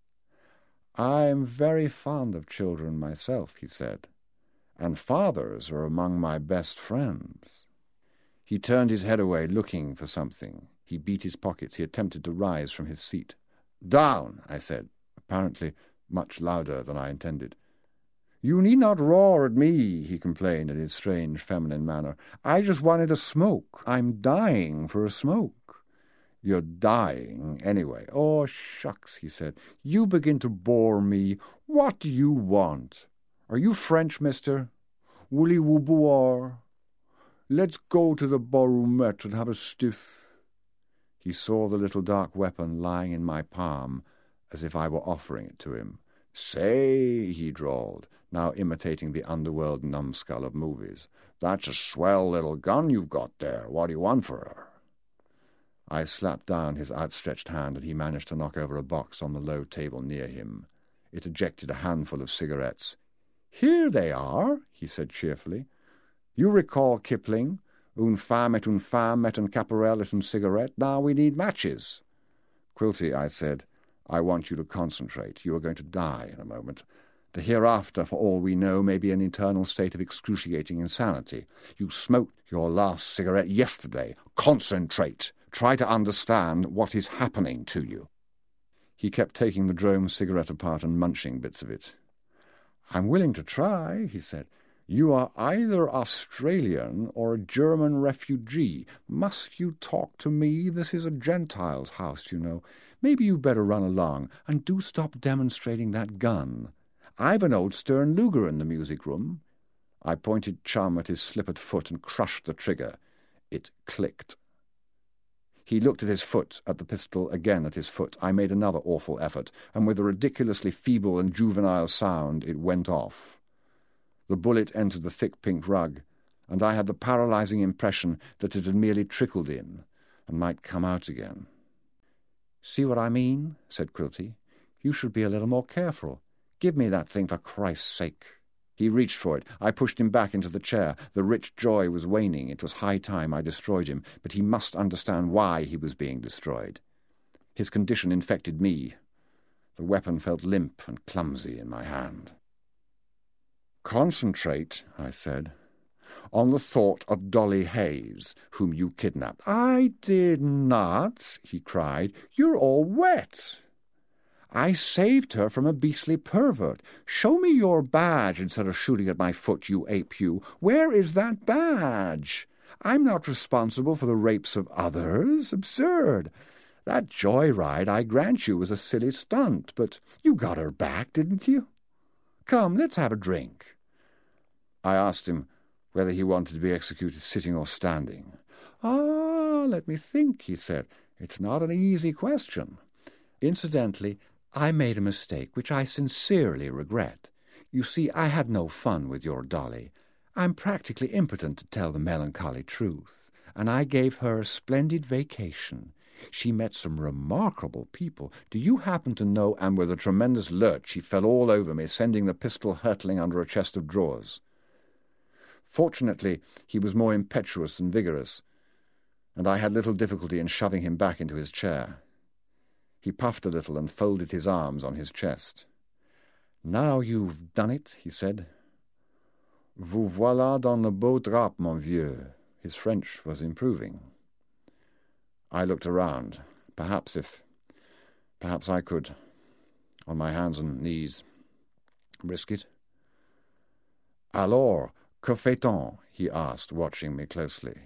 "I'm very fond of children myself," he said, "and fathers are among my best friends." He turned his head away, looking for something. He beat his pockets. He attempted to rise from his seat. "Down," I said, apparently much louder than I intended. "You need not roar at me," he complained in his strange feminine manner. "I just wanted a smoke. I'm dying for a smoke. You're dying, anyway. Oh, shucks, he said. You begin to bore me. What do you want? Are you French, mister? Voulez-vous boire? Let's go to the Bar-Roumette and have a stiff. He saw the little dark weapon lying in my palm, as if I were offering it to him. Say, he drawled, now imitating the underworld numbskull of movies. That's a swell little gun you've got there. What do you want for her? I slapped down his outstretched hand, and he managed to knock over a box on the low table near him. It ejected a handful of cigarettes. Here they are, he said cheerfully. You recall Kipling? Une femme est une femme, et un caporal est une cigarette. Now we need matches. Quilty, I said, I want you to concentrate. You are going to die in a moment. The hereafter, for all we know, may be an eternal state of excruciating insanity. You smoked your last cigarette yesterday. Concentrate. Try to understand what is happening to you. He kept taking the Drome cigarette apart and munching bits of it. I'm willing to try, he said. You are either Australian or a German refugee. Must you talk to me? This is a Gentile's house, you know. Maybe you better run along, and do stop demonstrating that gun. I've an old Stern Luger in the music room. I pointed Chum at his slippered foot and crushed the trigger. It clicked. He looked at his foot, at the pistol, again at his foot. I made another awful effort, and with a ridiculously feeble and juvenile sound it went off. The bullet entered the thick pink rug, and I had the paralyzing impression that it had merely trickled in, and might come out again. "See what I mean?" said Quilty. "You should be a little more careful. Give me that thing, for Christ's sake." He reached for it. I pushed him back into the chair. The rich joy was waning. It was high time I destroyed him, but he must understand why he was being destroyed. His condition infected me. The weapon felt limp and clumsy in my hand. "Concentrate," I said, "on the thought of Dolly Hayes, whom you kidnapped." "I did not," he cried. "You're all wet." "I saved her from a beastly pervert. Show me your badge instead of shooting at my foot, you ape, you. Where is that badge? I'm not responsible for the rapes of others. Absurd. That joyride, I grant you, was a silly stunt, but you got her back, didn't you? Come, let's have a drink." I asked him whether he wanted to be executed sitting or standing. "Ah, let me think," he said. "It's not an easy question. Incidentally, I made a mistake, which I sincerely regret. You see, I had no fun with your Dolly. I'm practically impotent to tell the melancholy truth, and I gave her a splendid vacation. She met some remarkable people. Do you happen to know—" And with a tremendous lurch she fell all over me, sending the pistol hurtling under a chest of drawers. Fortunately, he was more impetuous than vigorous, and I had little difficulty in shoving him back into his chair. He puffed a little and folded his arms on his chest. "Now you've done it," he said. "Vous voilà dans le beau drap, mon vieux." His French was improving. I looked around. Perhaps if... Perhaps I could, on my hands and knees, risk it. "Alors, que fait-on?" he asked, watching me closely.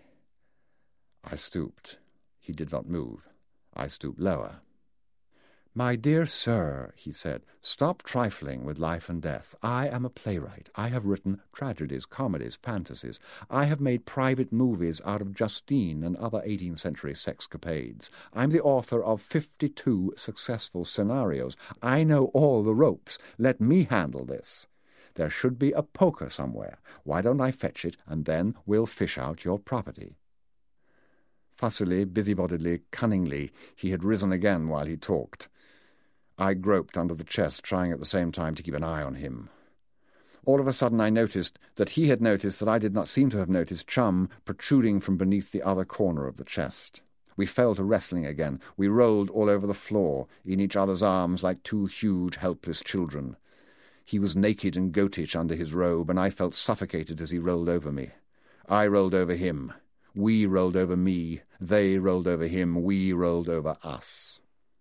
I stooped. He did not move. I stooped lower. "My dear sir," he said, "stop trifling with life and death. I am a playwright. I have written tragedies, comedies, fantasies. I have made private movies out of Justine and other eighteenth century sexcapades. I'm the author of fifty-two successful scenarios. I know all the ropes. Let me handle this. There should be a poker somewhere. Why don't I fetch it, and then we'll fish out your property?" Fussily, busybodily, cunningly, he had risen again while he talked. I groped under the chest, trying at the same time to keep an eye on him. All of a sudden I noticed that he had noticed that I did not seem to have noticed Chum protruding from beneath the other corner of the chest. We fell to wrestling again. We rolled all over the floor, in each other's arms like two huge, helpless children. He was naked and goatish under his robe, and I felt suffocated as he rolled over me. I rolled over him. We rolled over me. They rolled over him. We rolled over us.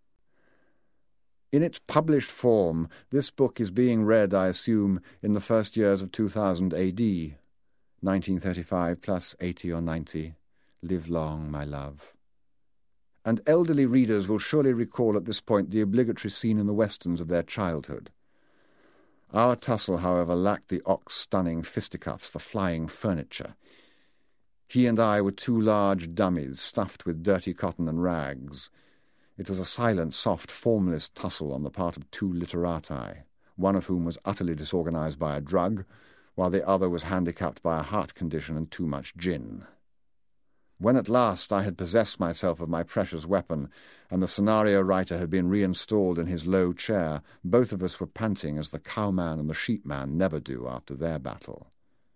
In its published form, this book is being read, I assume, in the first years of two thousand A D, nineteen thirty-five plus eighty or ninety. Live long, my love. and elderly readers will surely recall at this point the obligatory scene in the westerns of their childhood. Our tussle, however, lacked the ox-stunning fisticuffs, the flying furniture. He and I were two large dummies stuffed with dirty cotton and rags. It was a silent, soft, formless tussle on the part of two literati, one of whom was utterly disorganized by a drug, while the other was handicapped by a heart condition and too much gin. When at last I had possessed myself of my precious weapon, and the scenario writer had been reinstalled in his low chair, both of us were panting as the cowman and the sheepman never do after their battle.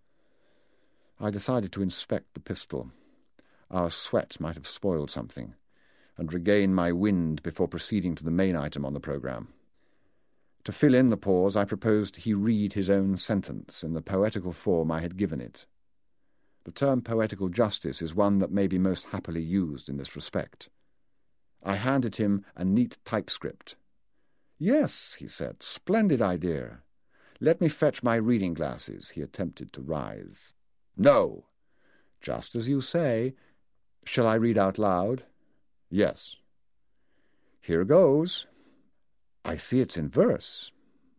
I decided to inspect the pistol. Our sweat might have spoiled something, and regain my wind before proceeding to the main item on the programme. To fill in the pause, I proposed he read his own sentence in the poetical form I had given it. The term poetical justice is one that may be most happily used in this respect. I handed him a neat typescript. "Yes," he said, "splendid idea. Let me fetch my reading glasses." He attempted to rise. "No." "Just as you say. Shall I read out loud?" "Yes." "Here goes. I see it's in verse.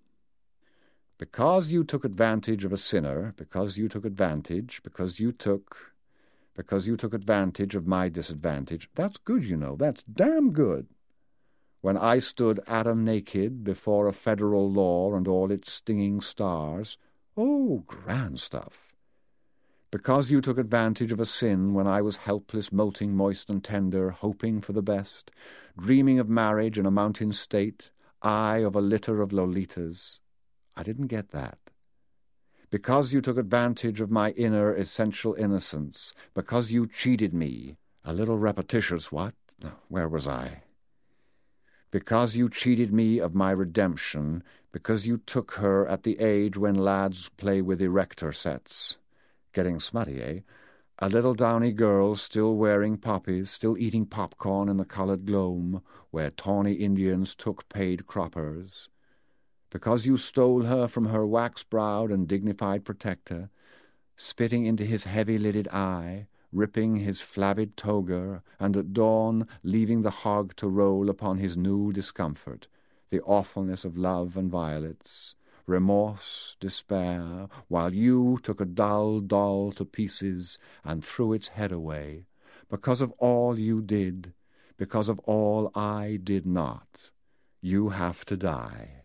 Because you took advantage of a sinner, because you took advantage, because you took, because you took advantage of my disadvantage." That's good, you know, that's damn good. "When I stood Adam naked before a federal law and all its stinging stars." Oh, grand stuff. "Because you took advantage of a sin when I was helpless, molting, moist and tender, hoping for the best, dreaming of marriage in a mountain state, I of a litter of Lolitas." I didn't get that. "Because you took advantage of my inner essential innocence, because you cheated me." A little repetitious, what? Where was I? "Because you cheated me of my redemption, because you took her at the age when lads play with erector sets." Getting smutty, eh? A little downy girl still wearing poppies, still eating popcorn in the coloured gloam, where tawny Indians took paid croppers. Because you stole her from her wax-browed and dignified protector, spitting into his heavy-lidded eye, ripping his flavid toga, and at dawn leaving the hog to roll upon his new discomfort, the awfulness of love and violets, remorse, despair, while you took a dull doll to pieces and threw its head away, because of all you did, because of all I did not. You have to die.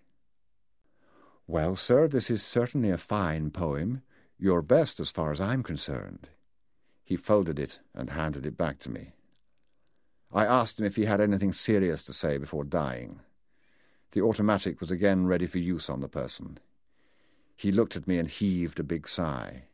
Well, sir, this is certainly a fine poem, your best as far as I'm concerned. He folded it and handed it back to me. I asked him if he had anything serious to say before dying. The automatic was again ready for use on the person. He looked at me and heaved a big sigh.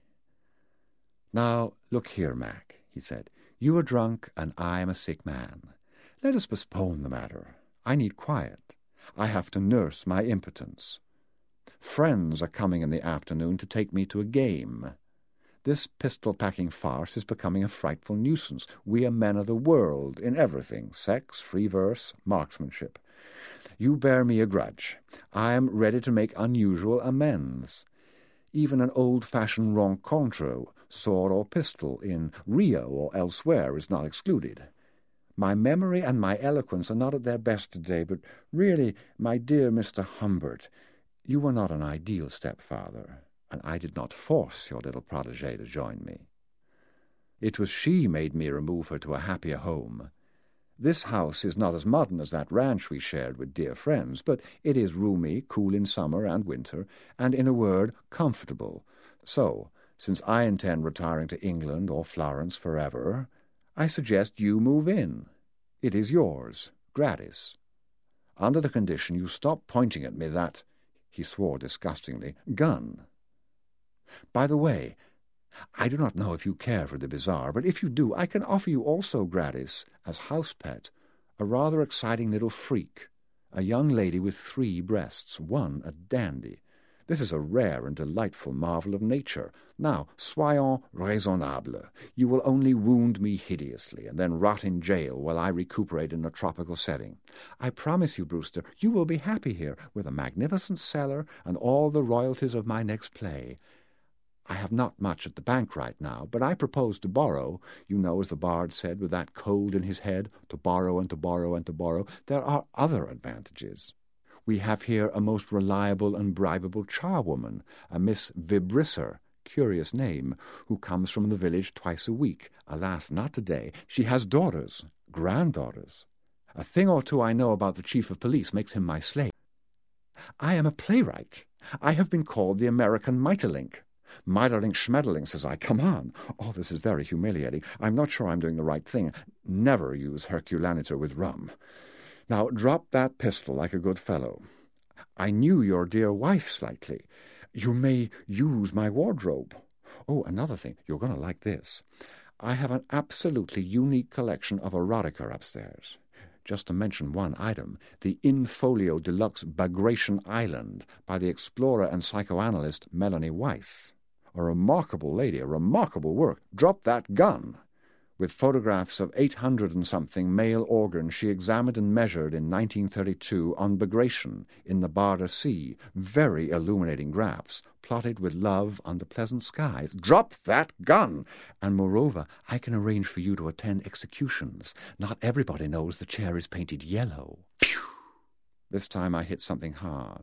"Now, look here, Mac," he said. "You are drunk and I am a sick man. Let us postpone the matter. I need quiet. I have to nurse my impotence. Friends are coming in the afternoon to take me to a game. This pistol-packing farce is becoming a frightful nuisance. We are men of the world in everything, sex, free verse, marksmanship. You bear me a grudge. I am ready to make unusual amends. Even an old-fashioned rencontre, sword or pistol, in Rio or elsewhere is not excluded. My memory and my eloquence are not at their best today, but really, my dear Mister Humbert, you were not an ideal stepfather, and I did not force your little protégée to join me. It was she made me remove her to a happier home. This house is not as modern as that ranch we shared with dear friends, but it is roomy, cool in summer and winter, and, in a word, comfortable. So, since I intend retiring to England or Florence forever, I suggest you move in. It is yours, gratis. Under the condition you stop pointing at me that," he swore disgustingly, "gun. By the way, I do not know if you care for the bizarre, but if you do, I can offer you also gratis, as house pet, a rather exciting little freak, a young lady with three breasts, one a dandy. This is a rare and delightful marvel of nature. Now, soyons raisonnables. You will only wound me hideously, and then rot in jail while I recuperate in a tropical setting. I promise you, Brewster, you will be happy here, with a magnificent cellar and all the royalties of my next play. I have not much at the bank right now, but I propose to borrow. You know, as the bard said, with that cold in his head, to borrow and to borrow and to borrow. There are other advantages. We have here a most reliable and bribable charwoman, a Miss Vibrisser, curious name, who comes from the village twice a week. Alas, not today. She has daughters, granddaughters. A thing or two I know about the chief of police makes him my slave. I am a playwright. I have been called the American Maeterlinck. Maeterlinck Schmetterling, says I. Come on. Oh, this is very humiliating. I'm not sure I'm doing the right thing. Never use Herculaniter with rum. Now, drop that pistol like a good fellow. I knew your dear wife slightly. You may use my wardrobe. Oh, another thing. You're going to like this. I have an absolutely unique collection of erotica upstairs. Just to mention one item, the In Folio Deluxe Bagration Island by the explorer and psychoanalyst Melanie Weiss. A remarkable lady, a remarkable work. Drop that gun! With photographs of eight hundred and something male organs she examined and measured in nineteen thirty-two on Bagration in the Barda Sea. Very illuminating graphs, plotted with love under pleasant skies. Drop that gun! And moreover, I can arrange for you to attend executions. Not everybody knows the chair is painted yellow. Phew! This time I hit something hard.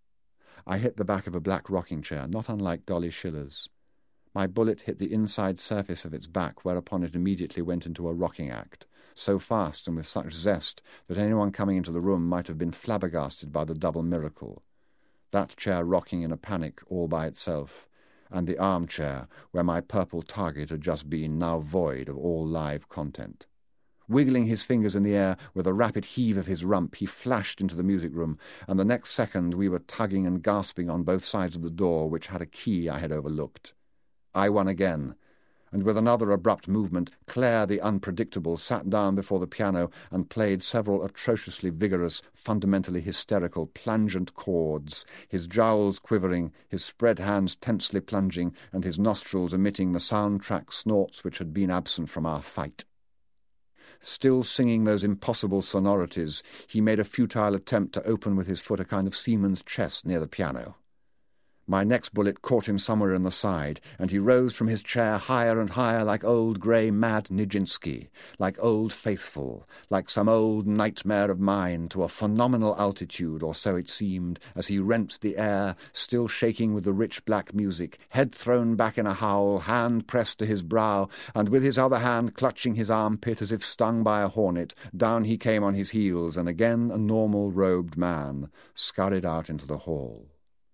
I hit the back of a black rocking chair, not unlike Dolly Schiller's. My bullet hit the inside surface of its back, whereupon it immediately went into a rocking act, so fast and with such zest that anyone coming into the room might have been flabbergasted by the double miracle. That chair rocking in a panic all by itself, and the armchair, where my purple target had just been, now void of all live content. Wiggling his fingers in the air with a rapid heave of his rump, he flashed into the music room, and the next second we were tugging and gasping on both sides of the door, which had a key I had overlooked. I won again, and with another abrupt movement, Claire the unpredictable sat down before the piano and played several atrociously vigorous, fundamentally hysterical, plangent chords, his jowls quivering, his spread hands tensely plunging, and his nostrils emitting the soundtrack snorts which had been absent from our fight. Still singing those impossible sonorities, he made a futile attempt to open with his foot a kind of seaman's chest near the piano. My next bullet caught him somewhere in the side, and he rose from his chair higher and higher like old grey mad Nijinsky, like old Faithful, like some old nightmare of mine, to a phenomenal altitude, or so it seemed, as he rent the air, still shaking with the rich black music, head thrown back in a howl, hand pressed to his brow, and with his other hand clutching his armpit as if stung by a hornet, down he came on his heels, and again a normal-robed man scurried out into the hall.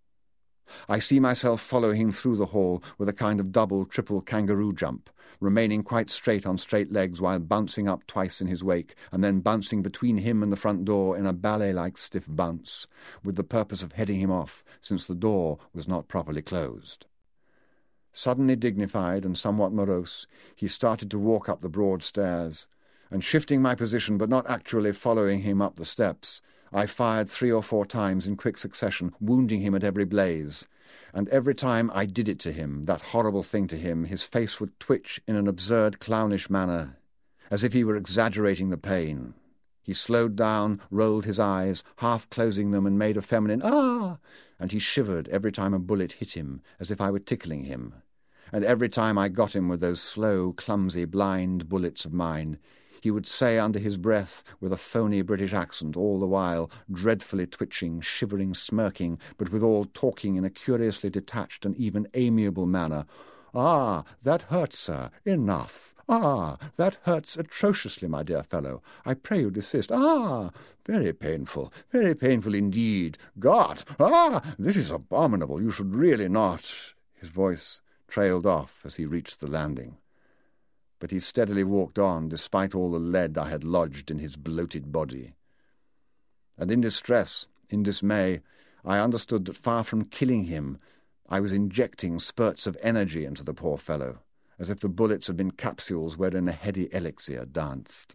I see myself following him through the hall with a kind of double, triple kangaroo jump, remaining quite straight on straight legs while bouncing up twice in his wake, and then bouncing between him and the front door in a ballet-like stiff bounce, with the purpose of heading him off, since the door was not properly closed. Suddenly dignified and somewhat morose, he started to walk up the broad stairs, and shifting my position but not actually following him up the steps, I fired three or four times in quick succession, wounding him at every blaze. And every time I did it to him, that horrible thing to him, his face would twitch in an absurd clownish manner, as if he were exaggerating the pain. He slowed down, rolled his eyes, half closing them, and made a feminine "ah!" And he shivered every time a bullet hit him, as if I were tickling him. And every time I got him with those slow, clumsy, blind bullets of mine, he would say under his breath, with a phony British accent all the while, dreadfully twitching, shivering, smirking, but withal talking in a curiously detached and even amiable manner, "Ah, that hurts, sir. Enough. Ah, that hurts atrociously, my dear fellow. I pray you desist. Ah, very painful, very painful indeed. God! Ah, this is abominable. You should really not." His voice trailed off as he reached the landing. But he steadily walked on, despite all the lead I had lodged in his bloated body. And in distress, in dismay, I understood that far from killing him, I was injecting spurts of energy into the poor fellow, as if the bullets had been capsules wherein a heady elixir danced.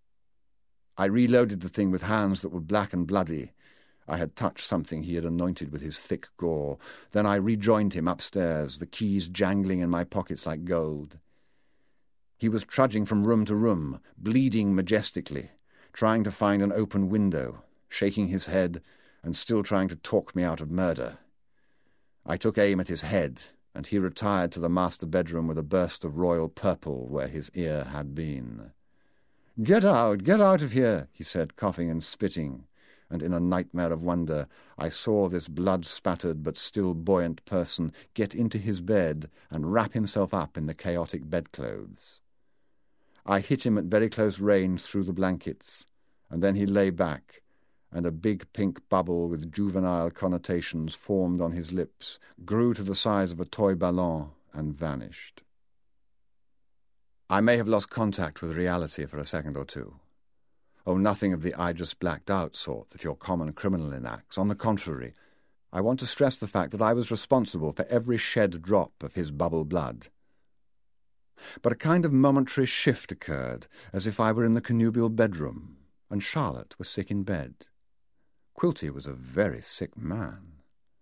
I reloaded the thing with hands that were black and bloody. I had touched something he had anointed with his thick gore. Then I rejoined him upstairs, the keys jangling in my pockets like gold. He was trudging from room to room, bleeding majestically, trying to find an open window, shaking his head, and still trying to talk me out of murder. I took aim at his head, and he retired to the master bedroom with a burst of royal purple where his ear had been. "Get out, get out of here," he said, coughing and spitting, and in a nightmare of wonder I saw this blood-spattered but still buoyant person get into his bed and wrap himself up in the chaotic bedclothes. I hit him at very close range through the blankets, and then he lay back, and a big pink bubble with juvenile connotations formed on his lips, grew to the size of a toy ballon, and vanished. I may have lost contact with reality for a second or two. Oh, nothing of the I just blacked out sort that your common criminal enacts. On the contrary, I want to stress the fact that I was responsible for every shed drop of his bubble blood. But a kind of momentary shift occurred, as if I were in the connubial bedroom, and Charlotte was sick in bed. Quilty was a very sick man.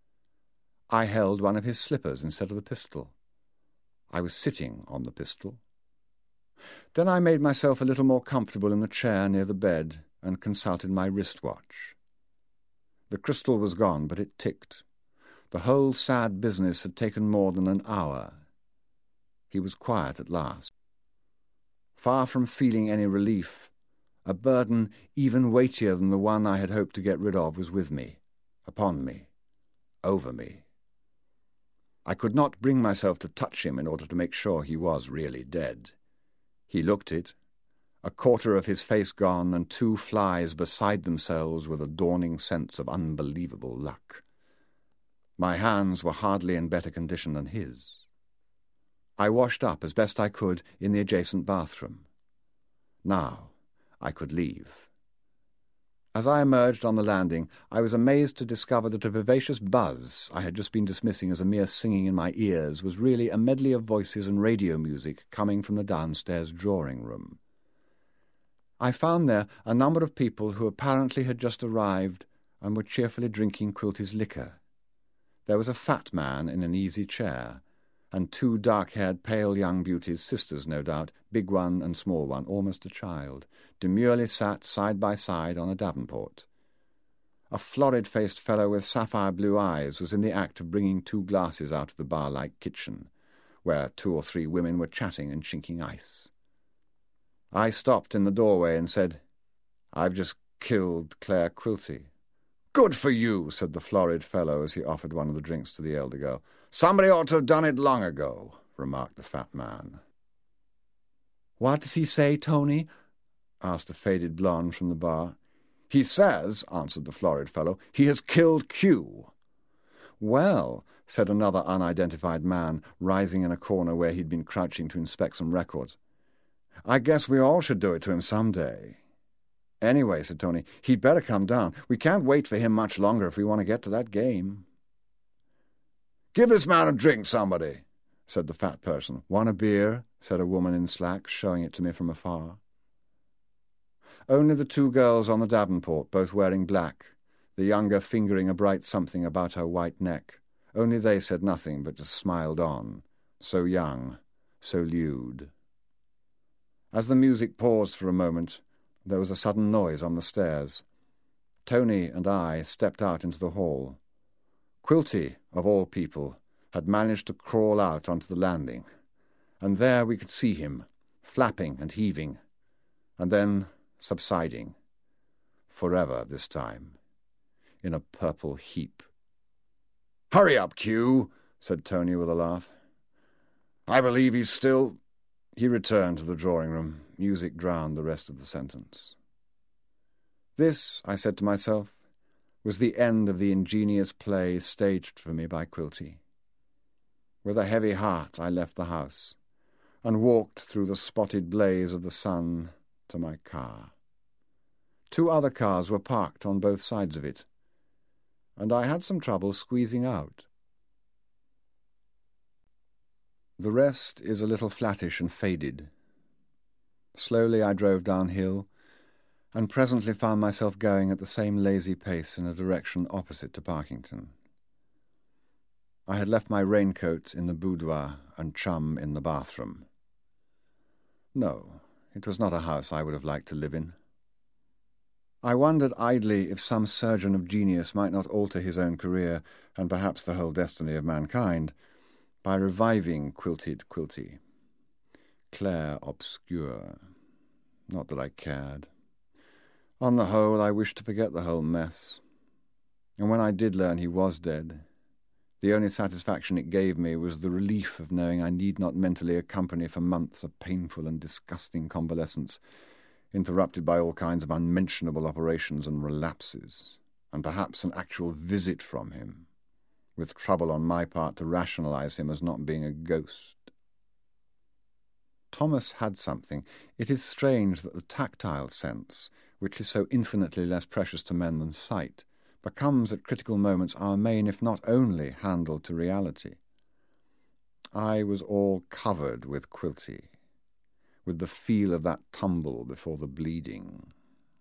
I held one of his slippers instead of the pistol. I was sitting on the pistol. Then I made myself a little more comfortable in the chair near the bed and consulted my wristwatch. The crystal was gone, but it ticked. The whole sad business had taken more than an hour. He was quiet at last. Far from feeling any relief, a burden even weightier than the one I had hoped to get rid of was with me, upon me, over me. I could not bring myself to touch him in order to make sure he was really dead. He looked it, a quarter of his face gone and two flies beside themselves with a dawning sense of unbelievable luck. My hands were hardly in better condition than his. I washed up as best I could in the adjacent bathroom. Now I could leave. As I emerged on the landing, I was amazed to discover that a vivacious buzz I had just been dismissing as a mere singing in my ears was really a medley of voices and radio music coming from the downstairs drawing-room. I found there a number of people who apparently had just arrived and were cheerfully drinking Quilty's liquor. There was a fat man in an easy chair, and two dark-haired, pale young beauties, sisters no doubt, big one and small one, almost a child, demurely sat side by side on a davenport. A florid-faced fellow with sapphire-blue eyes was in the act of bringing two glasses out of the bar-like kitchen, where two or three women were chatting and chinking ice. I stopped in the doorway and said, "I've just killed Claire Quilty." "Good for you," said the florid fellow as he offered one of the drinks to the elder girl. "Somebody ought to have done it long ago," remarked the fat man. "What does he say, Tony?" asked a faded blonde from the bar. "He says," answered the florid fellow, "he has killed Q." "Well," said another unidentified man, rising in a corner where he'd been crouching to inspect some records, "I guess we all should do it to him some day." "Anyway," said Tony, "he'd better come down. We can't wait for him much longer if we want to get to that game." "Give this man a drink, somebody," said the fat person. "Want a beer?" said a woman in slacks, showing it to me from afar. Only the two girls on the davenport, both wearing black, the younger fingering a bright something about her white neck. Only they said nothing, but just smiled on, so young, so lewd. As the music paused for a moment, there was a sudden noise on the stairs. Tony and I stepped out into the hall. Quilty, of all people, had managed to crawl out onto the landing, and there we could see him, flapping and heaving, and then subsiding, forever this time, in a purple heap. "Hurry up, Q," said Tony with a laugh. "I believe he's still—" He returned to the drawing-room. Music drowned the rest of the sentence. This, I said to myself, was the end of the ingenious play staged for me by Quilty. With a heavy heart I left the house and walked through the spotted blaze of the sun to my car. Two other cars were parked on both sides of it, and I had some trouble squeezing out. The rest is a little flattish and faded. Slowly I drove downhill, and presently found myself going at the same lazy pace in a direction opposite to Parkington. I had left my raincoat in the boudoir and chum in the bathroom. No, it was not a house I would have liked to live in. I wondered idly if some surgeon of genius might not alter his own career, and perhaps the whole destiny of mankind, by reviving Quilted Quilty. Claire obscure. Not that I cared. On the whole, I wished to forget the whole mess. And when I did learn he was dead, the only satisfaction it gave me was the relief of knowing I need not mentally accompany for months a painful and disgusting convalescence, interrupted by all kinds of unmentionable operations and relapses, and perhaps an actual visit from him, with trouble on my part to rationalize him as not being a ghost. Thomas had something. It is strange that the tactile sense, which is so infinitely less precious to men than sight, becomes at critical moments our main, if not only, handle to reality. I was all covered with Quilty, with the feel of that tumble before the bleeding.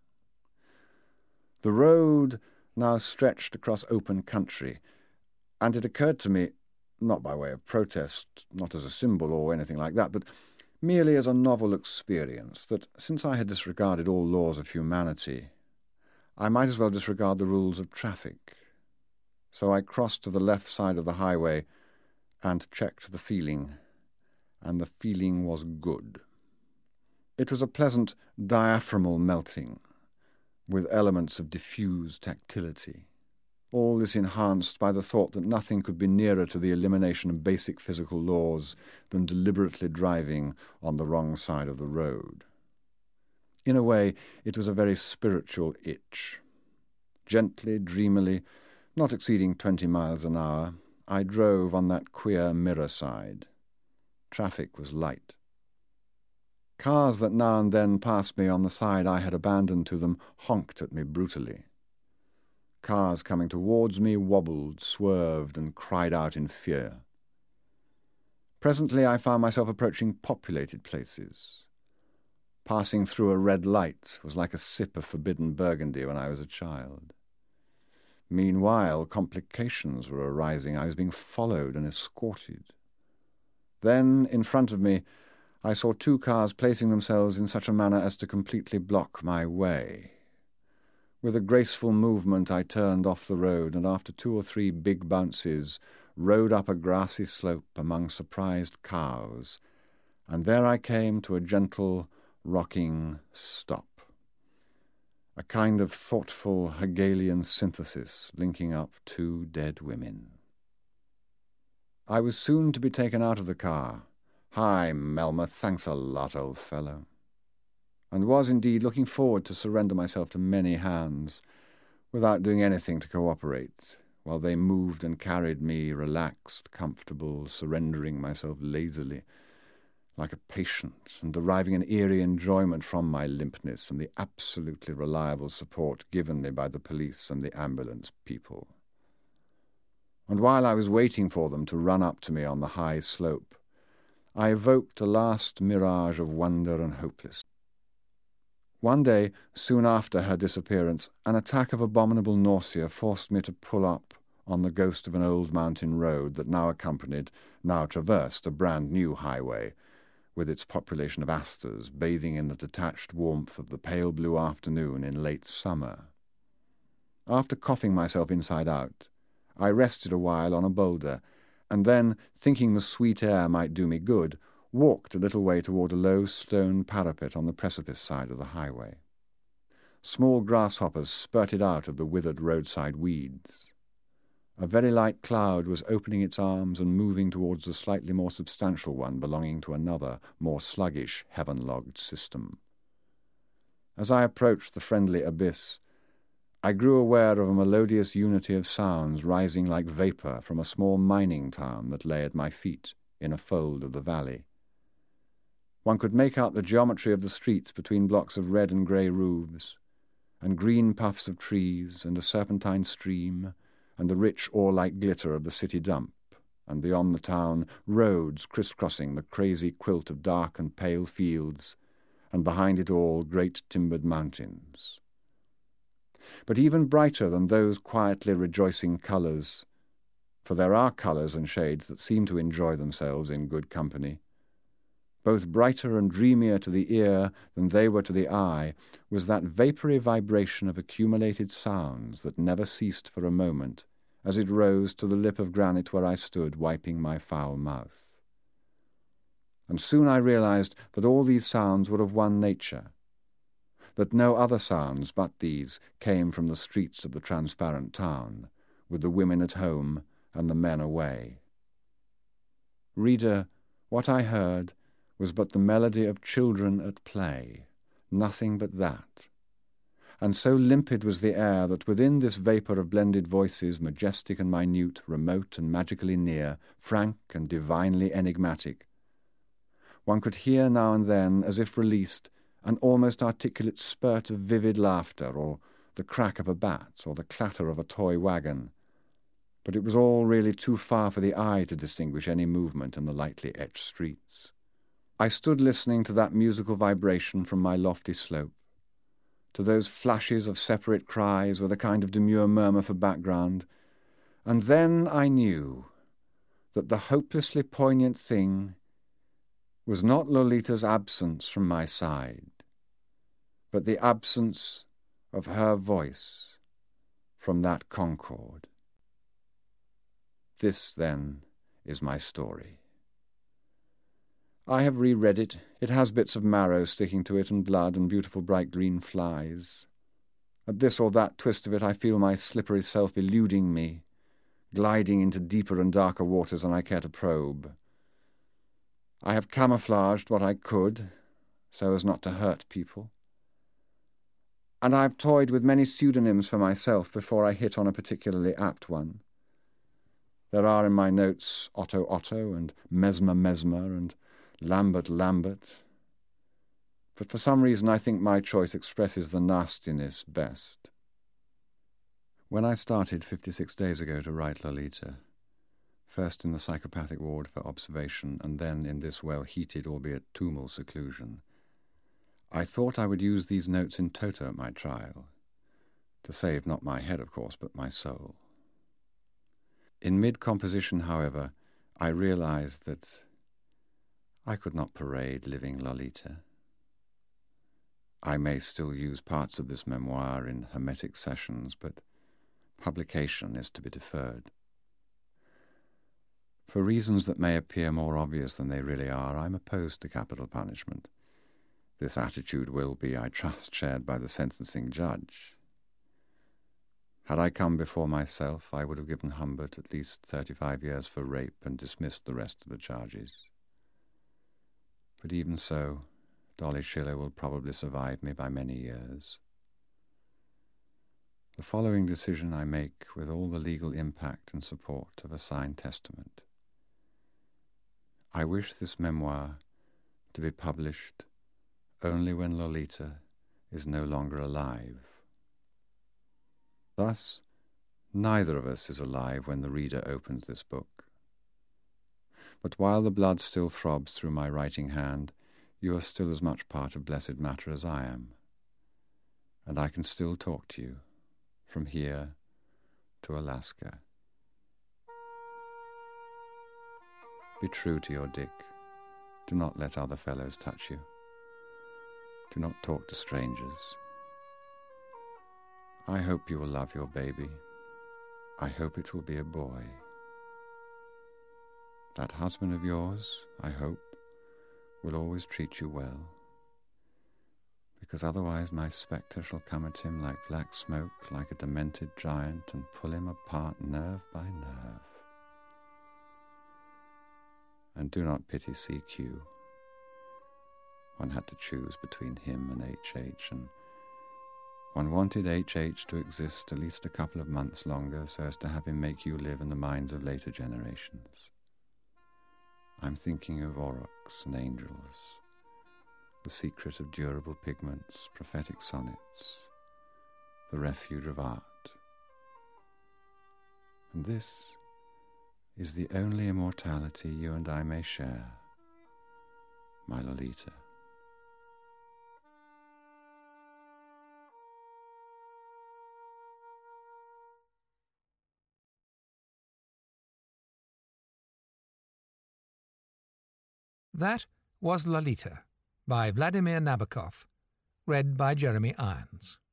The road now stretched across open country, and it occurred to me, not by way of protest, not as a symbol or anything like that, but merely as a novel experience, that since I had disregarded all laws of humanity, I might as well disregard the rules of traffic. So I crossed to the left side of the highway and checked the feeling, and the feeling was good. It was a pleasant diaphragmal melting, with elements of diffuse tactility. All this enhanced by the thought that nothing could be nearer to the elimination of basic physical laws than deliberately driving on the wrong side of the road. In a way, it was a very spiritual itch. Gently, dreamily, not exceeding twenty miles an hour, I drove on that queer mirror side. Traffic was light. Cars that now and then passed me on the side I had abandoned to them honked at me brutally. Cars coming towards me wobbled, swerved, and cried out in fear. Presently I found myself approaching populated places. Passing through a red light was like a sip of forbidden Burgundy when I was a child. Meanwhile, complications were arising. I was being followed and escorted. Then, in front of me, I saw two cars placing themselves in such a manner as to completely block my way. With a graceful movement I turned off the road, and after two or three big bounces, rode up a grassy slope among surprised cows, and there I came to a gentle, rocking stop. A kind of thoughtful Hegelian synthesis linking up two dead women. I was soon to be taken out of the car. "Hi, Melmoth, thanks a lot, old fellow," and was indeed looking forward to surrender myself to many hands, without doing anything to cooperate, while they moved and carried me, relaxed, comfortable, surrendering myself lazily, like a patient, and deriving an eerie enjoyment from my limpness and the absolutely reliable support given me by the police and the ambulance people. And while I was waiting for them to run up to me on the high slope, I evoked a last mirage of wonder and hopelessness. One day, soon after her disappearance, an attack of abominable nausea forced me to pull up on the ghost of an old mountain road that now accompanied, now traversed, a brand-new highway, with its population of asters bathing in the detached warmth of the pale blue afternoon in late summer. After coughing myself inside out, I rested a while on a boulder, and then, thinking the sweet air might do me good, walked a little way toward a low stone parapet on the precipice side of the highway. Small grasshoppers spurted out of the withered roadside weeds. A very light cloud was opening its arms and moving towards the slightly more substantial one belonging to another, more sluggish, heaven-logged system. As I approached the friendly abyss, I grew aware of a melodious unity of sounds rising like vapour from a small mining town that lay at my feet in a fold of the valley. One could make out the geometry of the streets between blocks of red and grey roofs, and green puffs of trees, and a serpentine stream, and the rich ore-like glitter of the city dump, and beyond the town, roads crisscrossing the crazy quilt of dark and pale fields, and behind it all, great timbered mountains. But even brighter than those quietly rejoicing colours, for there are colours and shades that seem to enjoy themselves in good company, both brighter and dreamier to the ear than they were to the eye, was that vapoury vibration of accumulated sounds that never ceased for a moment as it rose to the lip of granite where I stood wiping my foul mouth. And soon I realized that all these sounds were of one nature, that no other sounds but these came from the streets of the transparent town, with the women at home and the men away. Reader, what I heard was but the melody of children at play, nothing but that. And so limpid was the air that within this vapour of blended voices, majestic and minute, remote and magically near, frank and divinely enigmatic, one could hear now and then, as if released, an almost articulate spurt of vivid laughter, or the crack of a bat, or the clatter of a toy wagon. But it was all really too far for the eye to distinguish any movement in the lightly etched streets. I stood listening to that musical vibration from my lofty slope, to those flashes of separate cries with a kind of demure murmur for background, and then I knew that the hopelessly poignant thing was not Lolita's absence from my side, but the absence of her voice from that concord. This, then, is my story. I have reread it. It has bits of marrow sticking to it and blood and beautiful bright green flies. At this or that twist of it I feel my slippery self eluding me, gliding into deeper and darker waters than I care to probe. I have camouflaged what I could, so as not to hurt people. And I have toyed with many pseudonyms for myself before I hit on a particularly apt one. There are in my notes Otto Otto and Mesmer Mesmer and Lambert Lambert. But for some reason I think my choice expresses the nastiness best. When I started fifty-six days ago to write Lolita, first in the psychopathic ward for observation and then in this well-heated, albeit tumul seclusion, I thought I would use these notes in toto at my trial, to save not my head, of course, but my soul. In mid-composition, however, I realized that I could not parade living Lolita. I may still use parts of this memoir in hermetic sessions, but publication is to be deferred. For reasons that may appear more obvious than they really are, I'm opposed to capital punishment. This attitude will be, I trust, shared by the sentencing judge. Had I come before myself, I would have given Humbert at least thirty-five years for rape and dismissed the rest of the charges. But even so, Dolly Schiller will probably survive me by many years. The following decision I make with all the legal impact and support of a signed testament. I wish this memoir to be published only when Lolita is no longer alive. Thus, neither of us is alive when the reader opens this book. But while the blood still throbs through my writing hand, you are still as much part of blessed matter as I am, and I can still talk to you from here to Alaska. Be true to your Dick. Do not let other fellows touch you. Do not talk to strangers. I hope you will love your baby. I hope it will be a boy. That husband of yours, I hope, will always treat you well, because otherwise my spectre shall come at him like black smoke, like a demented giant, and pull him apart nerve by nerve. And do not pity C Q. One had to choose between him and H H, and one wanted H H to exist at least a couple of months longer so as to have him make you live in the minds of later generations. I'm thinking of aurochs and angels, the secret of durable pigments, prophetic sonnets, the refuge of art. And this is the only immortality you and I may share, my Lolita. That was Lolita by Vladimir Nabokov, read by Jeremy Irons.